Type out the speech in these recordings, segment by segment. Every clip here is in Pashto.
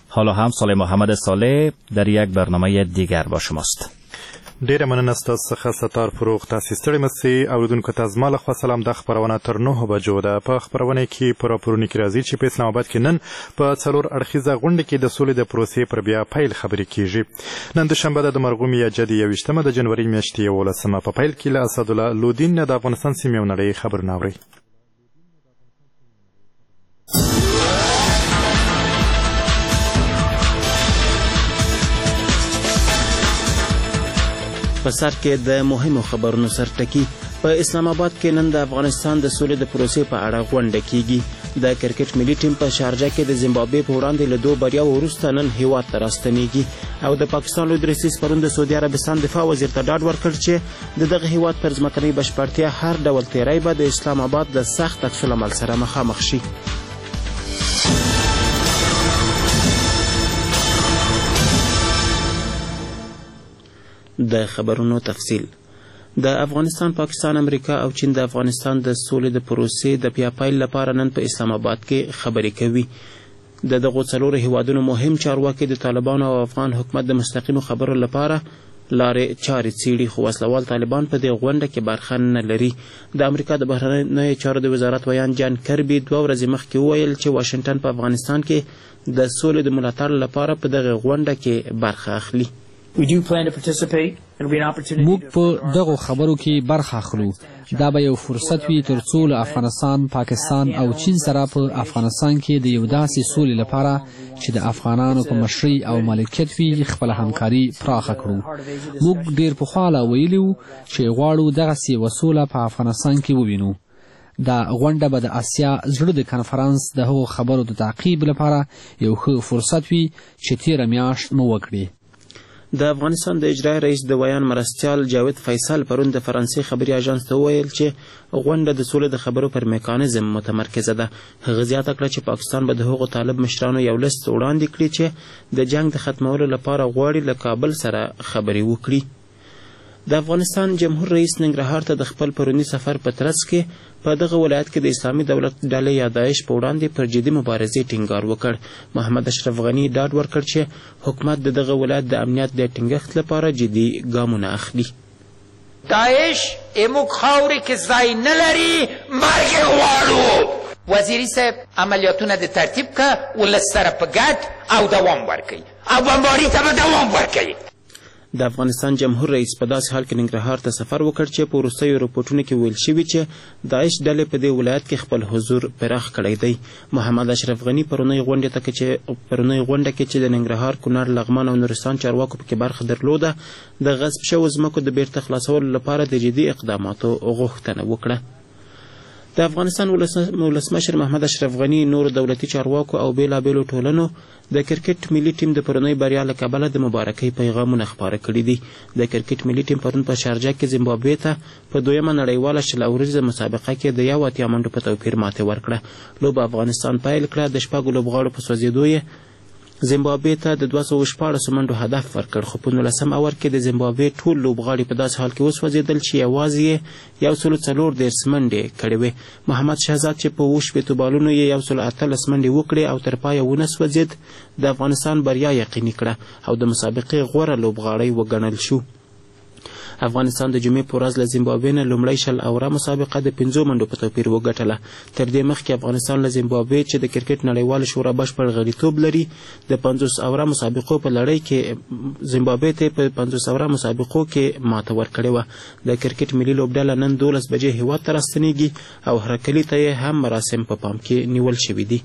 حالا هم صالح محمد صالح در یک برنامه دیگر با شماست. ډیره مننه ستاسو څخه ستار فروغ. تاسو ستړي مستي اوریدونکو ته زما له خوا سلام. د خبرونه تر 9 بجو ده. په خبرونه کې پر راپورونه کې راځي چې په اسلام آباد کې نن په 4 اړخیزه غونډه کې د سولې د پروسې پر بیا پیل خبرې کیږي. نن د شنبه د مرغوم میاجدي 21 د جنوري میاشتې 11 په پیل کې له اسدالله لودین د افغانستان سیمې او نړۍ خبرونه اوري. په سر کې د مهمو خبرونو سرټکی. په اسلام آباد کې نن د افغانستان د سولې د پروسې په اړه غونډه کیږي. د کرکټ ملي ټیم په شارجه کې د زیمبابوې په وړاندې له 2 بریاو وروسته نن هیواد ته راستنیږي. او د پاکستان لوی درسیز پرون د سعودي عربستان دفاع وزیر ته ډاډ ورکړ چې د دغه هیواد پر ځمکنۍ بشپړتیا هر ډول تیری به د اسلام آباد د سخت عکس العمل سره مخامخ شي. د خبرونو تفصیل. د افغانستان، پاکستان، امریکا او چین د افغانستان د سولې د پروسې د بیا پیل لپاره نن په اسلام آباد کې خبرې کوي. د دغو څلورو هیوادونو مهم چارواکي د طالبانو او افغان حکومت د مستقیمو خبرو لپاره لارې چارې څیړي، خو وسلوال طالبان په دې غونډه کې برخه نه لري. د امریکا د بهرنیو چارو د وزارت ویان جان کربي 2 ورځې مخکې وویل چې واشنګټن په افغانستان کې د سولې د ملاتړ لپاره په دغه غونډه کې برخه اخلي. موږ په دغو خبرو کې برخه اخلو. دا به یو فرصت وي ترڅو له افغانستان، پاکستان او چین سره په افغانستان کې د یو داسې سولې لپاره چې د افغانانو په مشرۍ او مالکیت وي خپل همکاري پراخه کړو. موږ ډیر پخوا ویلو چې غواړو دغسې یوه سوله په افغانستان کې ووینو. دا غونډه به د اسیا زړه د کنفرانس د هغو خبرو د تعقیب لپاره یو ښه فرصت وي چې تیره میاشت مو وکړي. د افغانستان د اجرایي رئیس د ویان مرستیال جاوید فیصل پرون د فرانسې خبري اژانس ته وویل چې غونډه د سولې د خبرو پر میکانیزم متمرکزه ده. هغه زیاته کړه چې پاکستان به د هغو طالب مشرانو یو لیست وړاندې کړي چې د جنگ د ختمولو لپاره غواړي له کابل سره خبرې وکړي. د افغانستان جمهور رئیس ننګرهار ته د خپل پرونی سفر په ترڅ کې په دغه ولایت کې د اسلامي دولت ډلې یا داعش په وړاندې پر جدي مبارزې ټینګار وکړ. محمد اشرف غني ډاډ ورکړ چې حکومت د دغه ولایت د امنیت د ټینګښت لپاره جدي ګامونه اخلي. داعش اموږ خاورې کې ځای نه لري، مرګ یې غواړو. وزیري صاحب عملیاتونه د ترتیب که ولس سره په ګډ او دوام ورکوي او بمباري ته به دوام ورکوي. د افغانستان جمهور رئیس په داسې حال کې ننګرهار ته سفر وکړ چې په وروستیو رپورټونو کې ویل شوي چې داعش ډلې په دې ولایت کې خپل حضور پراخ کړی دی. محمد اشرف غني پرونی غونډه کې چې د ننګرهار، کونړ، لغمان او نورستان چارواکو پکې برخه درلوده د غصب شوو ځمکو د بیرته خلاصولو لپاره د جدي اقداماتو غوښتنه وکړه. د افغانستان ولسمشر محمد اشرف غني نور دولتي چارواکو او بیلابیلو ټولنو د کرکټ ملي ټیم د پرونی بریا له کبله د مبارکۍ پیغامونه خپاره کړي دي. د کرکټ ملي ټیم پرون په شارجه کې زیمبابوې ته په 2مه نړیواله 20 ورځې مسابقه کې د 81 منډو په توپیر ماتې ورکړه. لوبه افغانستان پیل کړه. د 4 لوبغاړو په سوځېدو یې زیمبابوې ته د 214 منډو هدف ورکړ، خو په 19 اور کې د زیمبابوې ټول لوبغاړي په داسې حال کې وسوځېدل چې یوازې یې 140 منډې کړې وې. محمد شهزاد چې په 20 بالونو یې 118 منډې وکړې او تر پایه ونه سوځېد، د افغانستان بریا یقیني کړه او د مسابقې غوره لوبغاړی وګڼل شو. افغانستان د جمعې په ورځ له زیمبابوې نه لومړی 20 اوره مسابقه د 5 منډو په توپیر وګټله. تر دې مخکې افغانستان له زیمبابوې چې د کرکټ نړیواله شورا بشپړ غړیتوب لري د 50 اوره مسابقو په لړۍ کې زیمبابوې ته په 50 اوره مسابقو کې ماته ورکړې وه. د کرکټ ملي لوبډله نن 12 بجې هیواد ته راستنیږي او هرکلي ته یې هم مراسم په پام کې نیول شوي دي.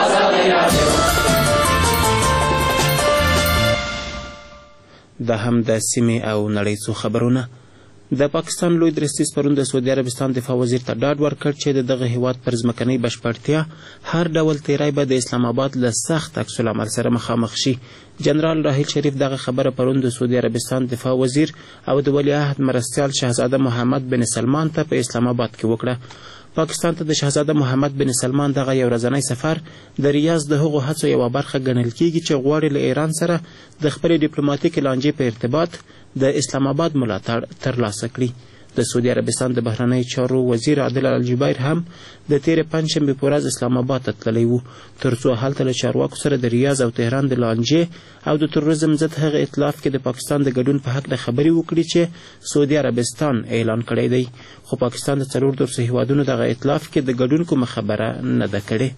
دا هم د سیمې او نړۍ څو خبرونه. د پاکستان لوی درستیز پرون د سعودي عربستان دفاع وزیر ته ډاډ ورکړ چې د دغه هیواد پر ځمکنۍ بشپړتیا هر ډول تیری به د اسلام آباد له سخت عکس العمل سره مخامخ شي. جنرال راحیل شریف دغه خبره پرون د سعودي عربستان دفاع وزیر او د ولیعهد مرستیال شهزاده محمد بن سلمان ته په اسلام آباد کې وکړه. پاکستان ته د شهزاده محمد بن سلمان دغه یو ورځنی سفر د ریاض د هغو هڅو یوه برخه ګڼل کیږي چې غواړي له ایران سره د خپلې ډیپلوماتیکې لانجې په ارتباط د اسلام آباد ملاتړ ترلاسه کړي. د سعودي عربستان د بهرنیو چارو وزیر عادل الجبیر هم د تېرې پنجشنبې په ورځ اسلام آباد ته تللی و تر څو هلته له چارواکو سره د ریاض او تهران د لانجې او د تروریزم ضد هغه ائتلاف کې د پاکستان د ګډون په هکله خبرې وکړي چې سعودي عربستان اعلان کړی دی، خو پاکستان د 4 هیوادونو دغه ائتلاف کې د ګډون کومه خبره نه ده کړې.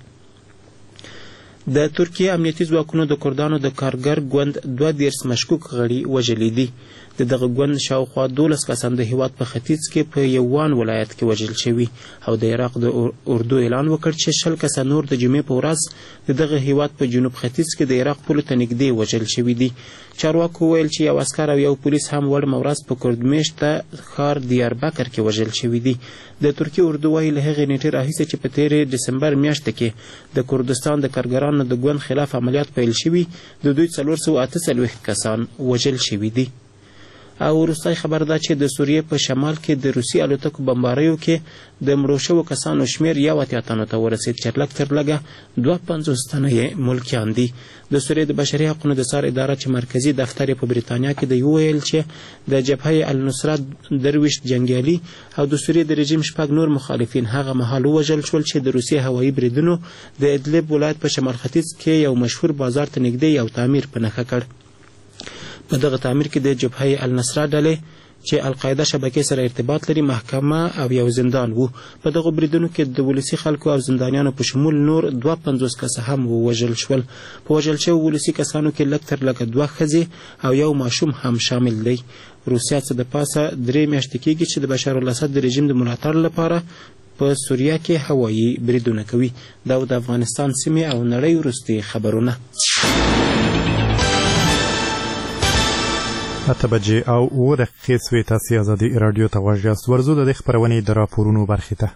د ترکیې امنیتي ځواکونو د کردانو د کارګر ګوند 22 مشکوک غړي وژلي دي. د دغه ګوند شاوخوا 12 کسان د هیواد په ختیځ کې په یوان ولایت کې وژل شوي او د عراق د اردو اعلان وکړ چې 20 کسان نور د جمعې په ورځ د دغه هیواد په جنوب ختیځ کې د عراق پولو ته نږدې وژل شوي دي. چارواکو ویل چې یو عسکر او یو پولیس هم وړمه ورځ په کردمیشته ښار دیاربکر کې وژل شوي دي. د ترکیې اردو وایي له هغې نیټې راهیسې چې په تېرې ډسمبر میاشته کې د کردستان د کارګرانو د ګوند خلاف عملیات پیل شوي، د دوی 448 کسان وژل شوي دي. او وروستی خبر دا چې د سوریې په شمال کې د روسي الوتکو بمباریو کې د مړو شوو کسانو شمیر 81 تنو ته ورسید چې لږ تر لږه 52 تنه یې ملکیان دي. د سوریې د بشري حقونو د څار اداره چې مرکزي دفتر یې په بریتانیا کې دی وویل چې د جبهه النصرت 23 جنګیالي او د سوریې د رژیم 6 نور مخالفین هغه مهال ووژل شول چې د روسیې هوایي بریدونو د ادلب ولایت په شمال ختیځ کې یو مشهور بازار ته نږدې یو تعمیر په نښه کړ. په دغه تعمیر کې د جبهه النصرت ډلې چې القاعده شبکې سره ارتباط لري محکمه او یو زندان وو. په دغه بریدونو کې د ولسي خلکو او زندانیانو په شمول نور 52 کسه هم ووژل شول. په وژل شوو ولسي کسانو کې لږ تر لږه 2 ښځې او یو ماشوم هم شامل دی. روسیه څه د پاسه 3 میاشتې کېږي چې د بشار الاسد د رژیم د ملاتړ لپاره په سوریه کې هوایي بریدونه کوي. دا د افغانستان سیمې او نړۍ وروستي خبرونه. 8 بجې او 9 دقیقې سوې. تاسې ازادي راډیو ته غوږ یاست. ورځو د دې خپرونې د راپورونو برخې ته.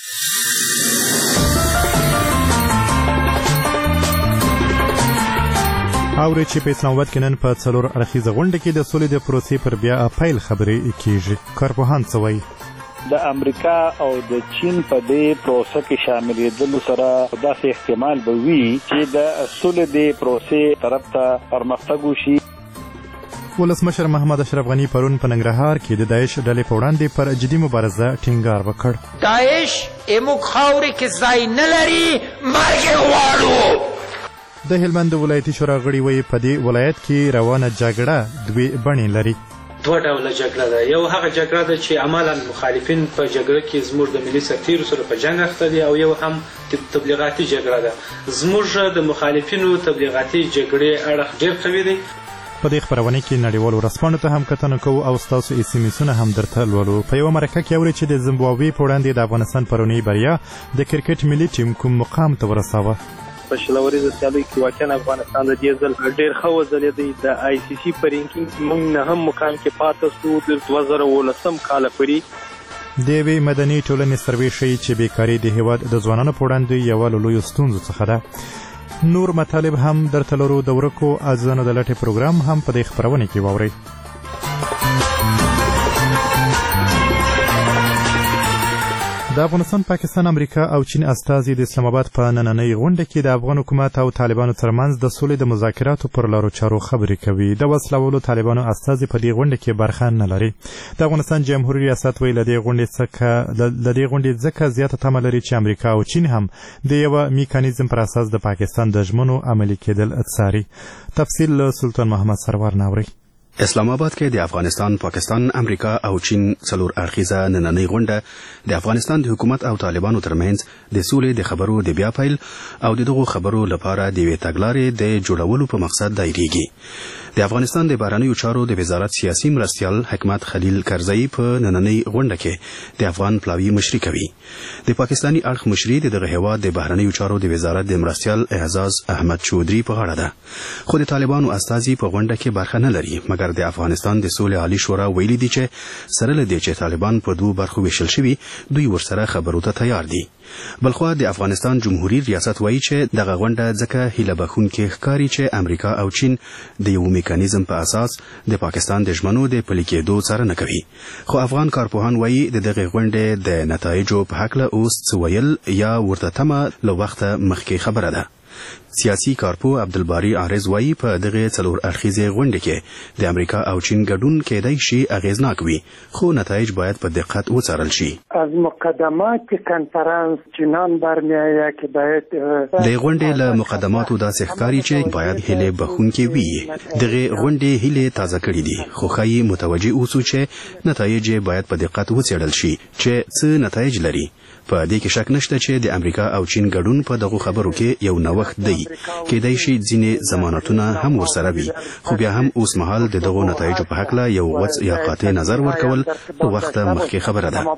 اورئ چې په اسلام آباد کې نن په 4 اړخیزه غونډه کې د سولې د پروسې پر بیا پیل خبرې کېږي. کارپوهان څه وایي؟ د امریکا او د چین په دې پروسه کې شاملېدلو سره داسې احتمال به وي چې د سولې د پروسې طرف ته پرمختګ وشي. ولسمشر محمد اشرف غنی پرون په ننګرهار کې د داعش ډلې په وړاندې پر جدي مبارزه ټینګار وکړ. داعش اموږ خاورې کې ځای نه لري، مرګ یې غواړو. د هلمند ولایتي شورا غړي وایي په دې ولایت کې روانه جګړه 2 بڼې لري. 2 ډوله جګړه ده. یو هغه جګړه ده چې عملاً مخالفین په جګړه کې زموږ د ملي سرتیرو سره په جنګ اخته دي، او یو هم تبلیغاتي جګړه ده. زموږ د مخالفینو تبلیغاتي جګړې اړخ ډېر قوي دی. په دې خبرونه کې نړیوالو ورځپاڼو ته هم کتنه کوو او ستاسو SMS-ونه هم درته لولو. په یوه مرکه کې اورئ چې د زیمبابوې په وړاندې د افغانستان پرونی بریا د کرکټ ملي ټیم کوم مقام ته ورساوه. په شلوريزه سیالیو کې واقعا افغانستان د دې ځل ډېر ښه وځلېدی. د ICC په رینکینګ کې موږ نه هم مقام کې پاتې شو د 2019 کال پورې. د یوې مدني ټولنې سروې ښیي چې بیکاري د هیواد د ځوانانو په وړاندې یوه له لویو ستونزو څخه ده. نور مطالب هم درته لرو. د ورکو عزیزانو د لټې پروګرام هم په دې خپرونه کې واورئ. د افغانستان، پاکستان، امریکا او چین استازي د اسلام آباد په نننۍ غونډه کې د افغان حکومت او طالبانو ترمنځ د سولې د مذاکراتو پر لارو چارو خبرې کوي. د وسلوالو طالبانو استازي په دې غونډه کې برخه نه لري. د افغانستان جمهوریت ریاست ویل د دې غونډې ځکه زیاته تمه لري چې امریکا او چین هم د یو میکانیزم پر اساس د پاکستان د ژمنو عملي کېدل څاري. تفصیل له سلطان محمد سرور ناوري. اسلام آباد کې د افغانستان، پاکستان، امریکا او چین 4 اړخیزه نننۍ غونډه د افغانستان د حکومت او طالبانو ترمنځ د سولې د خبرو د بیا پیل او دغه خبرو لپاره د یوې تګلارې د جوړولو په مقصد دایریږي. د افغانستان د بهرنیو چارو د وزارت سیاسي مرستیال حکمت خلیل کرزئی په نننۍ غونډه کې د افغان پلاوی مشري کوي. د پاکستاني اړخ مشري د هیواد د بهرنیو چارو د وزارت د مرستیال اعزاز احمد چودري په غاړه ده. خو د طالبانو استازي په غونډه کې برخه نه لري، مګر د افغانستان د سولې عالی شورا ویلي دي چې سره له دې چې طالبان په 2 برخو ویشل شوي، دوی ورسره خبرو ته تیار دي. بلخوا د افغانستان جمهوریت ریاست وایي چې دغه غونډه ځکه هیله بخښونکې ښکاري چې امریکا او چین د یو میکانیزم په اساس د پاکستان د ژمنو د پلي کېدو څارنه کوي. خو افغان کارپوهان وایي د دغه غونډې د نتایجو په هکله اوس څه ویل یا ورته تمه له وخته مخکې خبره ده. سیاسي کارپو عبدالباری عارض وایي په دغه څلور اړخیزې غونډې کې د امریکا او چین ګډون کېدای شي اغیزناک وي، خو نتایج باید په دقت وڅارل شي. از مقدمات کنفرانس چنان برمیآید که باید د غونډې له مقدماتو داسې ښکاري چې باید هیلې بخښونکې وي. دغه غونډې هیلې تازه کړي دي، خو ښایي متوجه اوسو چې نتایج باید په دقت وڅېړل شي چې څه نتایج لري. په دې کې شک نشته چې د امریکا او چین ګډون په دغو خبرو کې یو نوښت دی. کېدای شي ځینې ضمانتونه هم ورسره وي، خو بیا هم اوس مهال د دغو نتایجو په هکله یو غوڅ یا قاطع نظر ورکول د وخته مخکې خبره ده.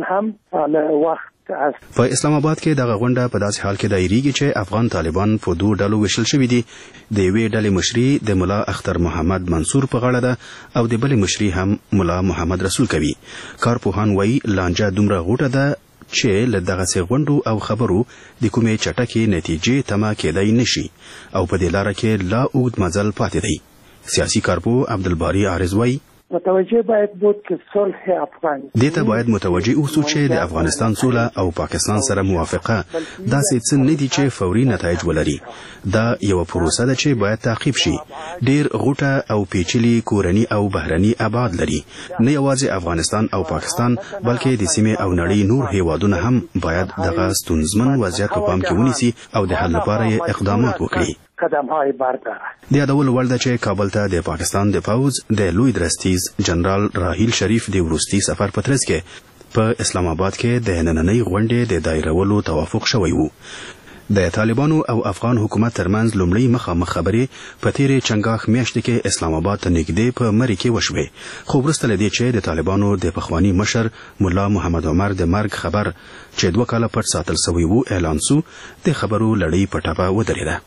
په اسلام آباد کې دغه غونډه په داسې حال کې دایریږي چې افغان طالبان په دوه ډلو ویشل شوي دي. د یوې ډلې مشري د ملا اختر محمد منصور په غاړه ده او د بلې مشري هم ملا محمد رسول کوي. کارپوهان وایي لانجه دومره غوټه ده چې له دغسې غونډو او خبرو د کومې چټکې نتیجې تمه کېدای نشي او په دې لاره کې لا اوږد مزل پاتې دی. سیاسي کارپو عبدالباری عارض وایي متوجه باید بود که صلح افغان دیتا باید متوجه اوسو چې د افغانستان سوله او پاکستان سره موافقه داسې څه نه دي چې فوري نتایج ولري. دا یو پروسه ده چې باید تعقیب شي. ډیر غوټه او پیچلي کورني او بهرني ابعاد لري. نه یوازې افغانستان او پاکستان بلکې د سیمې او نړۍ نور هیوادونه هم باید دغه ستونزمن وضعیت په پام کې ونیسي او د حل لپاره اقدامات وکړي. قدم‌های بردارد. د یادولو وړ ده چې کابل ته د پاکستان د پوځ د لوی درستیز جنرال راحیل شریف د وروستي سفر په ترڅ کې په اسلام آباد کې د نننۍ غونډې د دایرولو توافق شوی و. د طالبانو او افغان حکومت ترمنځ لومړی مخامخ خبرې په تیرې چنګاښ میاشتې کې اسلام آباد ته نږدې په مرې کې وشوې، خو وروسته له دې چې د طالبانو د پخواني مشر ملا محمد عمر د مرګ خبر چې 2 کاله پټ ساتل شوی و اعلان سو، د خبرو لړۍ په ټپه ودرېده.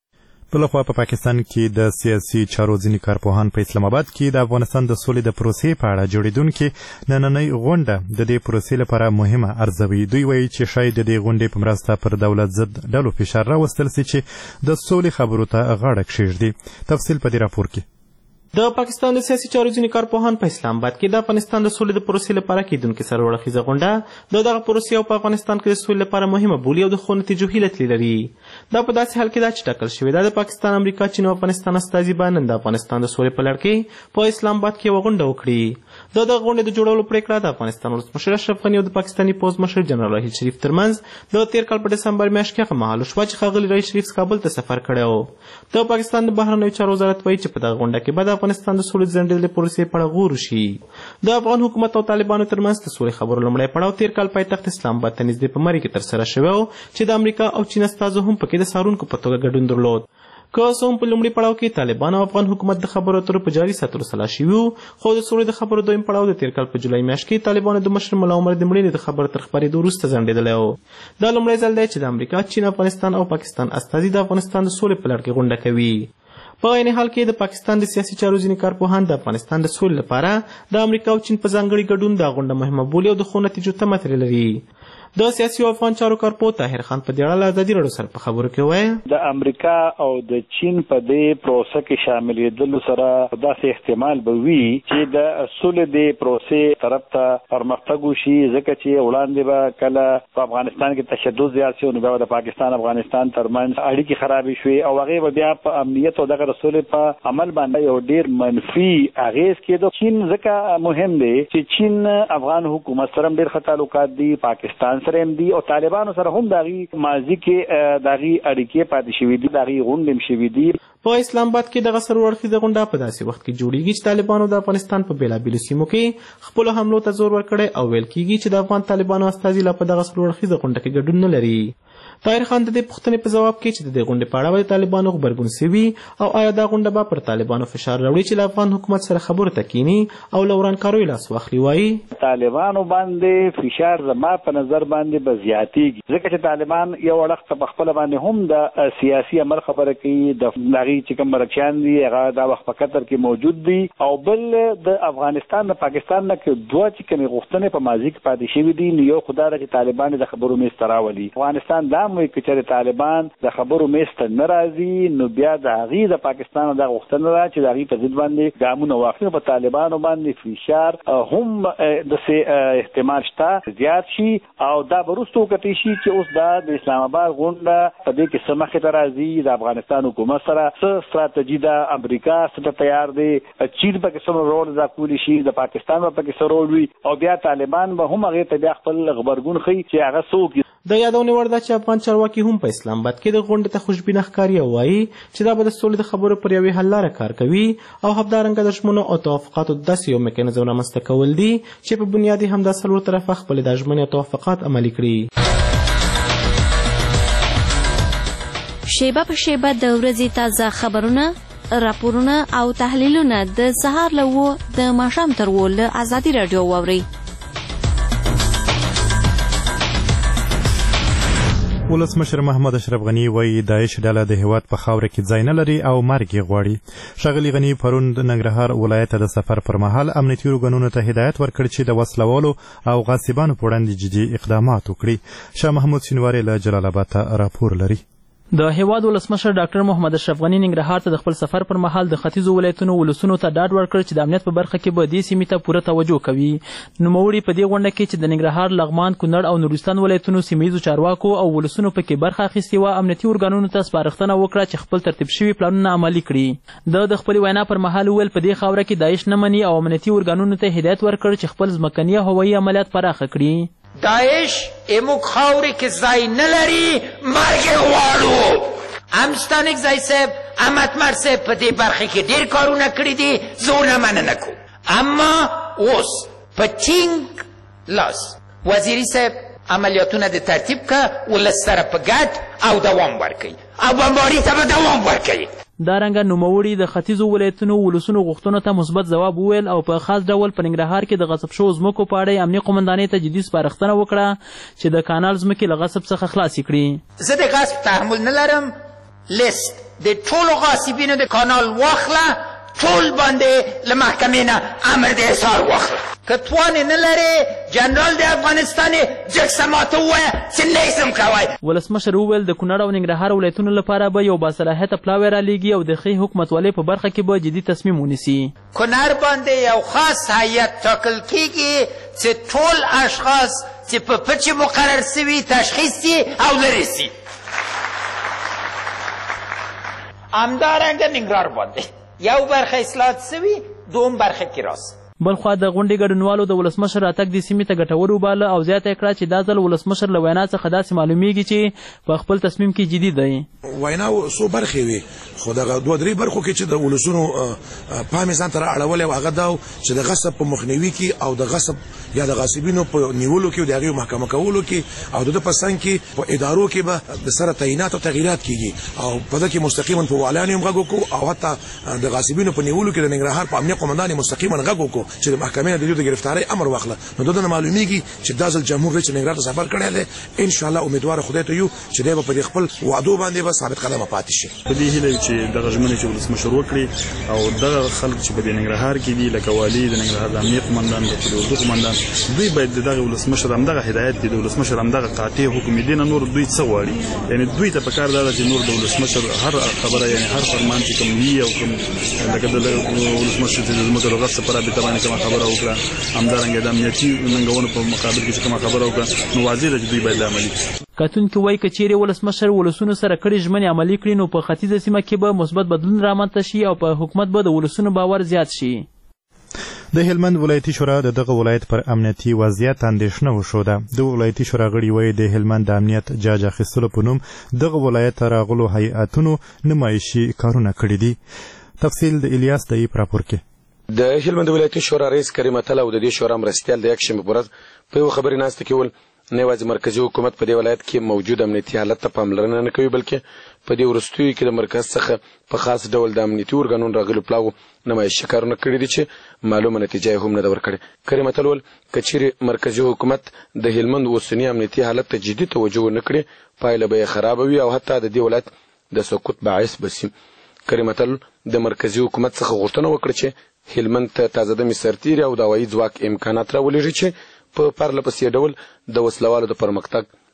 بلخوا په پاکستان کې د سیاسي چارو ځینې کارپوهان په اسلام آباد کې د افغانستان د سولې د پروسې په اړه جوړېدونکې نننۍ غونډه د دې پروسې لپاره مهمه ارزوي. دوی وایي چې شاید د دې غونډې په مرسته پر دولت ضد ډلو فشار راوستل سي چې د سولې خبرو ته غاړه کښېږدي. تفصیل په دې راپور کې. د پاکستان د سیاسي چارو ځینې کارپوهان په اسلام آباد کې د افغانستان د سولې د پروسې لپاره کېدونکې څلور اړخیزه غونډه د دغه پروسې او په افغانستان کې د سولې لپاره مهمه بولي او د ښو نتیجو هیله لري. دا په داسې حال کې ده چې ټاکل شوې ده د پاکستان، امریکا، چین او افغانستان استازي به نن د افغانستان د سولې په لړ کې په اسلام آباد کې یوه غونډه وکړي. د دغه غونډې د جوړولو پرېکړه د افغانستان ولسمشر اشرف غني او د پاکستاني پوځ مشر جنرال راحیل شریف ترمنځ د تېر کال په ډسمبر میاشت کې هغه مهال وشوه چې ښاغلي راحیل شریف کابل ته سفر کړی و. د پاکستان د بهرنیو چارو وزارت وایي چې په دغه غونډه کې به د افغانستان د سولې ځنډېدلې پروسې په اړه غور وشي. د افغان حکومت او طالبانو ترمنځ د سولې خبرو لومړی پړاو تېر کال پایتخت اسلام آباد ته نږدې په مرې کې ترسره شوی و چې د امریکا او چین استازو هم پکې د څارونکو په توګه ګډون درلود. که څه هم په لومړي پړاو کې طالبان او افغان حکومت د خبرو اترو په جاري ساتلو سلا شوي وو، خو د سولې د خبرو دویم پړاو د تېر کال په جولای میاشت کې طالبانو د مشر ملا عمر د مړینې د خبرو تر خپرېدو وروسته ځنډېدلی و. دا لومړی ځل دی چې د امریکا، چین، افغانستان او پاکستان استازي د افغانستان د سولې په لړ کې غونډه کوي. په عین حال کې د پاکستان د سیاسي چارو ځینې کارپوهان د افغانستان د سولې لپاره د امریکا او چین په ځانګړي ګډون دا غونډه مهمه بولي او د ښو نتیجو تمه ترې لري. د سیاسي او افغان چارو کارپو طاهر خان په دې اړه له ازادي راډیو سره په خبرو کې وایي د امریکا او د چین په دې پروسه کې شاملېدلو سره داسې احتمال به وي چې د سولې د پروسې طرف ته پرمختګ وشي، ځکه چې وړاندې به کله په افغانستان کې تشدد زیات شي، نو بیا د پاکستان افغانستان ترمنځ اړیکې خرابې شوې او هغې به بیا په امنیت او دغه د سولې په عمل باندې یو ډېر منفي اغېز کېده. چین ځکه مهم دی چې چین افغان حکومت سره ډېر ښه تعلقات دي، پاکستان سره هم دي او طالبانو سره هم دغه ماضي کې دغه اړیکې پاتې شوې دي، دغه غونډې شوې دي. په اسلام آباد کې دغه څلور اړخیزه غونډه په داسې وخت کې جوړیږي چې طالبانو د افغانستان په بېلابېلو سیمو کې خپلو حملو ته زور ورکړی او ویل کېږي چې د افغان طالبانو استازي لا په دغه څلور اړخیزه غونډه کې ګډون نه لري. طاهر خان د دې پوښتنې په ځواب کې چې د دې غونډې په اړه به د طالبانو غبرګون سوي او آیا دا غونډه به پر طالبانو فشار راوړي چې له افغان حکومت سره خبرو ته کینی او له ورانکاریو لاس واخلي، وایي طالبانو باندې فشار زما په نظر باندې به زیاتېږي، ځکه چې طالبان یو اړخ ته په خپله باندې هم د سیاسي عمل خبره کوي، د هغې چې کوم مرکچیان دي هغه دا وخت په قطر کې موجود دي، او بل د افغانستان د پاکستان نه کې دوه چې کومې غوښتنې په ماضي کې پاتې شوي دي، نو یو خو دا ده چې طالبان د خبرو میز ته راولي. افغانستان دا هم وایي که چېرې طالبان د خبرو میز ته نه راځي نو بیا د هغې د پاکستان دا غوښتنه ده چې د هغې په ضد باندې ګامونه واخلي. په طالبانو باندې فشار هم داسې احتمال شته زیات شي او دا به وروسته وکتلی شي چې اوس دا د اسلام آباد غونډه په دې کې څه مخې ته راځي، د افغانستان حکومت سره څه ستراتیژي ده، امریکا څه ته تیار دی، چین پکې څه رول ادا کولی شي، د پاکستان به پکې څه رول وي او بیا طالبان به هم هغې ته بیا خپل غبرګون ښیي چې هغه څوک دي. د یادونې وړ ده چې افغان چارواکي هم په اسلام آباد کې د غونډې ته خوشبینه ښکاري او وایي چې دا به د سولې د خبرو پر یوې حل لاره کار کوي او همدارنګه د ژمنو او توافقاتو داسې یو میکانیزم رامنځته کول دي چې په بنیاد یې همدا څلور طرفه خپلې دا ژمنې او توافقات عملي کړي. شیبه په شیبه د ورځې تازه خبرونه، راپورونه او تحلیلونه د سهار له 7 د ماښام تر 8 له ازادي راډیو واورئ. ولسمشر محمد اشرف غني وایي داعش ډله د هیواد په خاوره کې ځای نه لري او مرګ یې غواړي. ښاغلي غني پرون د ننګرهار ولایت د سفر پر مهال امنیتي ارګانونو ته هدایت ورکړ چې د وسلوالو او غاصبانو په وړاندې جدي اقدامات وکړي. شاه محمود سینواري له جلال آباد ته راپور لري. د هیواد ولسمشر ډاکټر محمد اشرف غني ننګرهار ته د خپل سفر پر مهال د ختیځو ولایتونو ولسونو ته ډاډ ورکړ چې د امنیت په برخه کې به دې سیمې ته پوره توجه کوي. نوموړي په دې غونډه کې چې د ننګرهار، لغمان، کونړ او نورستان ولایتونو سیمهییزو چارواکو او ولسونو پکې برخه اخیستې وه، امنیتي ارګانونو ته سپارښتنه وکړه چې خپل ترتیب شوي پلانونه عملي کړي. د خپلې وینا پر مهال وویل په دې خاوره کې داعش نه مني او امنیتي ارګانونو ته هدایت ورکړ چې خپل ځمکني او هوایي عملیات پراخه کړي. داعش اموک خاوری که ځای نه لري مرګ غواړو. امستانک زای صاحب احمد مر صاحب په دې برخه کې ډېر کارونه کړي دي، زه ونه مننه کوم. اما اوس په ټینګ لاس وزیري صاحب عملیاتونه د ترتیب که ولس سره په ګډ او دوام ورکوي او بمباري ته به دوام ورکوي. دارنګه نوموړي د ختیځو ولایتونو ولسونو غوښتنو ته مثبت ځواب وویل او په خاص ډول په ننګرهار کې د غصب شوو ځمکو په اړه امنیه قومندانۍ ته جدي سپارښتنه وکړه چې د کانال ځمکې له غصب څخه خلاصې کړي. زه د غصب تحمل نه لرم. لیست د ټولو غاصبینو د کانال واخله، ټول باندې له محکمې نه امر د احضار واخله. که توان نه لرې جنرال د افغانستان جګ سماته ووایه چې نیسم کوی. ولسمشر وویل د کونړ او ننګرهار ولایتونو لپاره به یو باصلاحیته پلاوی رالیږي او د ښې حکومتولۍ په برخه کې به جدي تصمیم ونیسي. کونړ باندې یو خاص هیئت ټاکل کیږي چې ټول اشخاص چې په پچې مقرر سوي تشخیص سي او لرې سي. همدارنګه ننګرهار باندې یو برخه اصلاحات سوي، دوم برخه کې راست. بلخوا د غونډې ګډونوالو د ولسمشر راتګ دې سیمې ته ګټور وباله او زیاته کړه چې دا ځل ولسمشر له وینا څخه داسې معلومیږي چې په خپل تصمیم کې جدي دی. وینا څو برخې وي خو دغه دوه درې برخو کې چې د ولسونو پام یې ځان ته رااړولی او هغه دا چې د غصب په مخنیوي کې او د غصب یا د غاصبینو په نیولو کې او د هغې محکمه کولو کې او د ده په څنګ کې په ادارو کې به د سره تعینات او تغییرات کیږي او په ده کې مستقیما په والیانو هم غږ وکړو او حتی د غاصبینو په نیولو کې د ننګرهار په امنیه قومندان یې مستقیما غږ وکړو چې د محکمې نه د دوی د گرفتارۍ امر واخله. نو دده نه معلومیږي چې دا ځل جمهور رئیس ننګرهار ته سفر کړی دی. انشاءالله امیدواره خدای ته یو چې دی به په دې خپل وعدو باندې به ثابت قدمه پاتې شي. په دې هیله چې دغه ژمنې چې ولسمشر وکړي او دغه خلک چې په دې ننګرهار کې دي لکه والي د ننګرهار د امنیه قومندان، د اردو قومندان، دوی باید د دغه ولسمشر همدغه هدایت دي، د ولسمشر همدغه قاطع حکم دي نه نور دوی څه غواړي. یعنې دوی ته پکار دا ده چې نور د ولسمشر هر خبره یعنې هر فرمان چې کوم وي او کوم لکه د ولسمشر چې د ځمکو د غصب په رابطه باندې کومه خبره وکړه، همدارنګه د امنیتي ننګونو په مقابل کې چې کومه خبره وکړه، نو واضح ده چې دوی باید دا عملي کړي. کتونکي وایي که چیرې ولسمشر ولسونو سره کړي ژمنې عملي کړي نو په ختیځه سیمه کې به مثبت بدلون رامنځته شي او په حکومت به د ولسونو باور زیات شي. د هلمند ولایتي شورا د دغه ولایت پر امنیتي وضعیت اندېښنه وښوده. د ولایتي شورا غړي وایي د هلمند د امنیت جاج اخیستلو په نوم دغه ولایت ته راغلو هیئتونو نمایشي کارونه کړي دي. تفصیل د الیاس د ایپ راپور کې. د هلمند ولایتي شورا رئیس کریم اتل او د دې شورا مرستیال د یکشنبې په ورځ په یوه خبري ناسته کې وویل نه یوازې مرکزي حکومت په دې ولایت کې موجود امنیتي حالت ته پاملرنه نه کوي بلکې په دې وروستیو کې د مرکز څخه په خاص ډول د امنیتي ارګانونو راغلو پلاوو نمایشي کارونه کړي دي چې معلومه نتیجه یې هم نه ده ورکړې. کریم اتل وویل که چیرې مرکزي حکومت د هلمند اوسني امنیتي حالت ته جدي توجه ونه کړي پایله به یې خرابه وي او حتی د دې ولایت د سقوط باعث به شي. کریم اتل د مرکزي حکومت څخه غوښتنه وکړه چې هلمند ته تازه دمې سرتیري او د هوایي ځواک امکانات راولېږي چې په پرله پسې ډول د وسلوالو د پرمختګ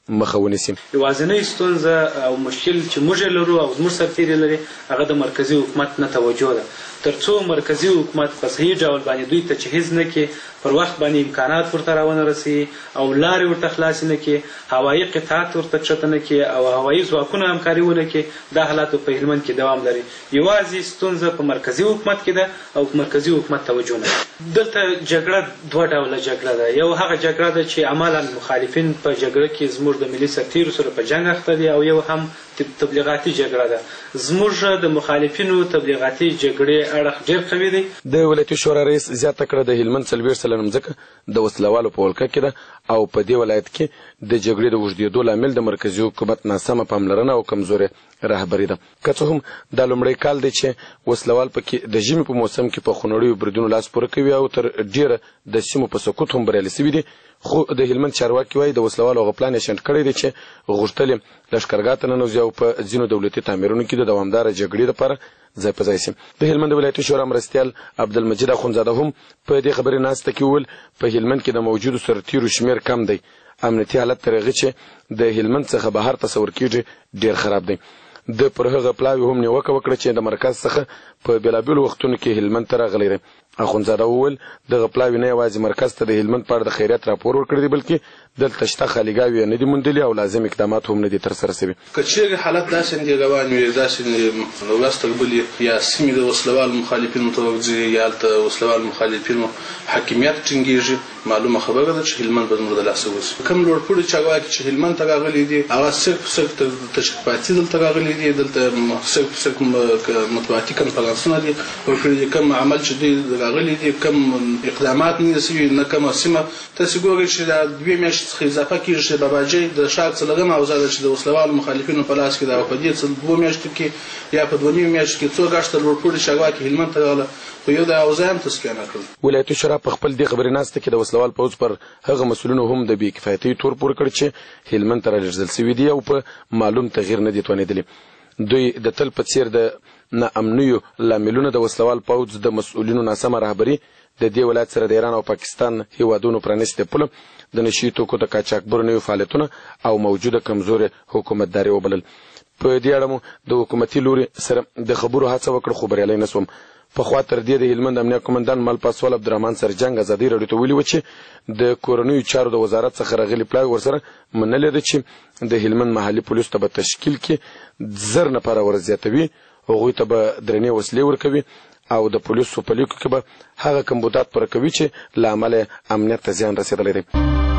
مخه ونیسي. یوازینۍ ستونزه او مشکل چې موږ لرو او زموږ سرتېري لري هغه د مرکزي حکومت نه توجه ده. ترڅو مرکزي حکومت په صحیح ډول باندې دوی تجهیز نه کړي، پر وخت باندې امکانات ورته راونه رسوي او لارې ورته خلاصې نه کړي، هوایي قطعات ورته چته نه کړي او هوایي ځواکونه همکاري ونه کړي، دا حالات په هلمند کې دوام لري. یوازې ستونزه په مرکزي حکومت کې ده او په مرکزي حکومت توجه نه. دلته جګړه دوه ډوله جګړه ده. یو هغه جګړه ده چې عملاً مخالفین په جګړه کې زموږ د ملي سرتېرو سره په جنګ اخته دي، او یو هم تبلیغاتي جګړه ده. زموږ د مخالفینو تبلیغاتي جګړې اړخ ډېر قوي دی. د ولایتي شورا رئیس زیاته کړه د هلمند 40 سلنه مځکه د وسلوالو په ولکه کې ده او په دې ولایت کې د جګړې د اوږدېدو لامل د مرکزي حکومت ناسمه پاملرنه او کمزورې رهبري ده. که څه هم دا لومړی کال دی چې وسلوال پکې د ژمي په موسم کې په خونړیو بریدونو لاس پوره کوي او تر ډېره د سیمو په سقوط هم بریالي سوي دي، خو د هلمند چارواکي وایي د وسلوالو هغه پلان یې شنډ کړی دی چې غوښتل یې لښکرګاه ته ننوځي او په ځینو دولتي تعمیرونو کې د دوامداره جګړې لپاره ځای په ځای شي. د هلمند ولایتي شورا مرستیال عبدالمجید اخونزاده هم په دې خبرې ناسته کې وویل په هلمند کې د موجودو سرتېرو شمېر کم دی، امنیتي حالت تر هغه چې د هلمند څخه بهر تصور کېږي ډېر خراب دی. د پر هغه پلاوي هم نیوکه وکړه چې د مرکز څخه په بېلابېلو وختونو کې هلمند ته راغلی دی. اخونزاده وویل دغه پلاوي نه یوازې مرکز ته د هلمند په اړه د خیریت راپور ورکړی دی، بلکې دلته شته خالیګاوې نه دي موندلي او لازم اقدامات هم نه دي ترسره سوي. که چیرې حالت داسې نه روان وي، داسې ورځ تر بلې یا سیمې د وسلوال مخالفینو ته ورځي یا هلته وسلوال مخالفینو حاکمیت ټینګېږي، معلومه خبره ده چې هلمند به زموږ د لاسه وځي. کوم لوړپوړي چارواکي چې هلمند ته راغلي دي هغه صرف تشریفاتي دلته راغلي دي، دلته صرف مطبوعاتي کنفرانسونه دي ورکړي دي. کوم عمل چې دوی راغلي دي، کوم اقدامات نه دي سوي، نه کومه سیمه. تاسې ګورئ چې دا 2 میاشتې څخه اضافه کېږي چې باباجۍ د ښار څلورمه حوزه ده چې د وسلوالو مخالفینو په لاس کې ده، او په دې 2 میاشتو کې یا په 2.5 میاشتو کې څو ګشته لوړپوړي چارواکي هلمند ته راغله، خو یو د حوزه هم تسکیه نه کړل. ولایتي شورا په خپل دې خبرې ناسته کې د وسلوال پوځ پر هغه مسؤلینو هم د بې کفایتۍ تور پورې کړ چې هلمند ته رالېږدل سوي دي او په معلوم تغییر نه دي توانېدلي. دوی د تل په څېر د ناامنیو لاملونه د وسلوال پوځ د مسؤلینو ناسمه رهبري، د دې ولایت سره د ایران او پاکستان هیوادونو پرانیستې پوله، د نشي توکو د قاچاقبرو نوي فعالیتونه او موجوده کمزورې حکومتداري وبلل. په دې اړه مو د حکومتي لوري سره د خبرو هڅه وکړه خو بریالی نه سوم. پخوا تر دې د هلمند امنیه قومندان مل پاسوال عبدالرحمن سرجنګ ازادي راډیو ته ویلي و چې د کورنیو چارو د وزارت څخه راغلي پلاوي ورسره منلې ده چې د هلمند محلي پولیسو ته به تشکیل کې 1000 نفره ورزیاتوي، هغوی ته به درنې وسلې ورکوي او د پولیسو په لیکو کې به هغه کمبودات پوره کوي چې له امله امنیت ته زیان رسېدلی دی.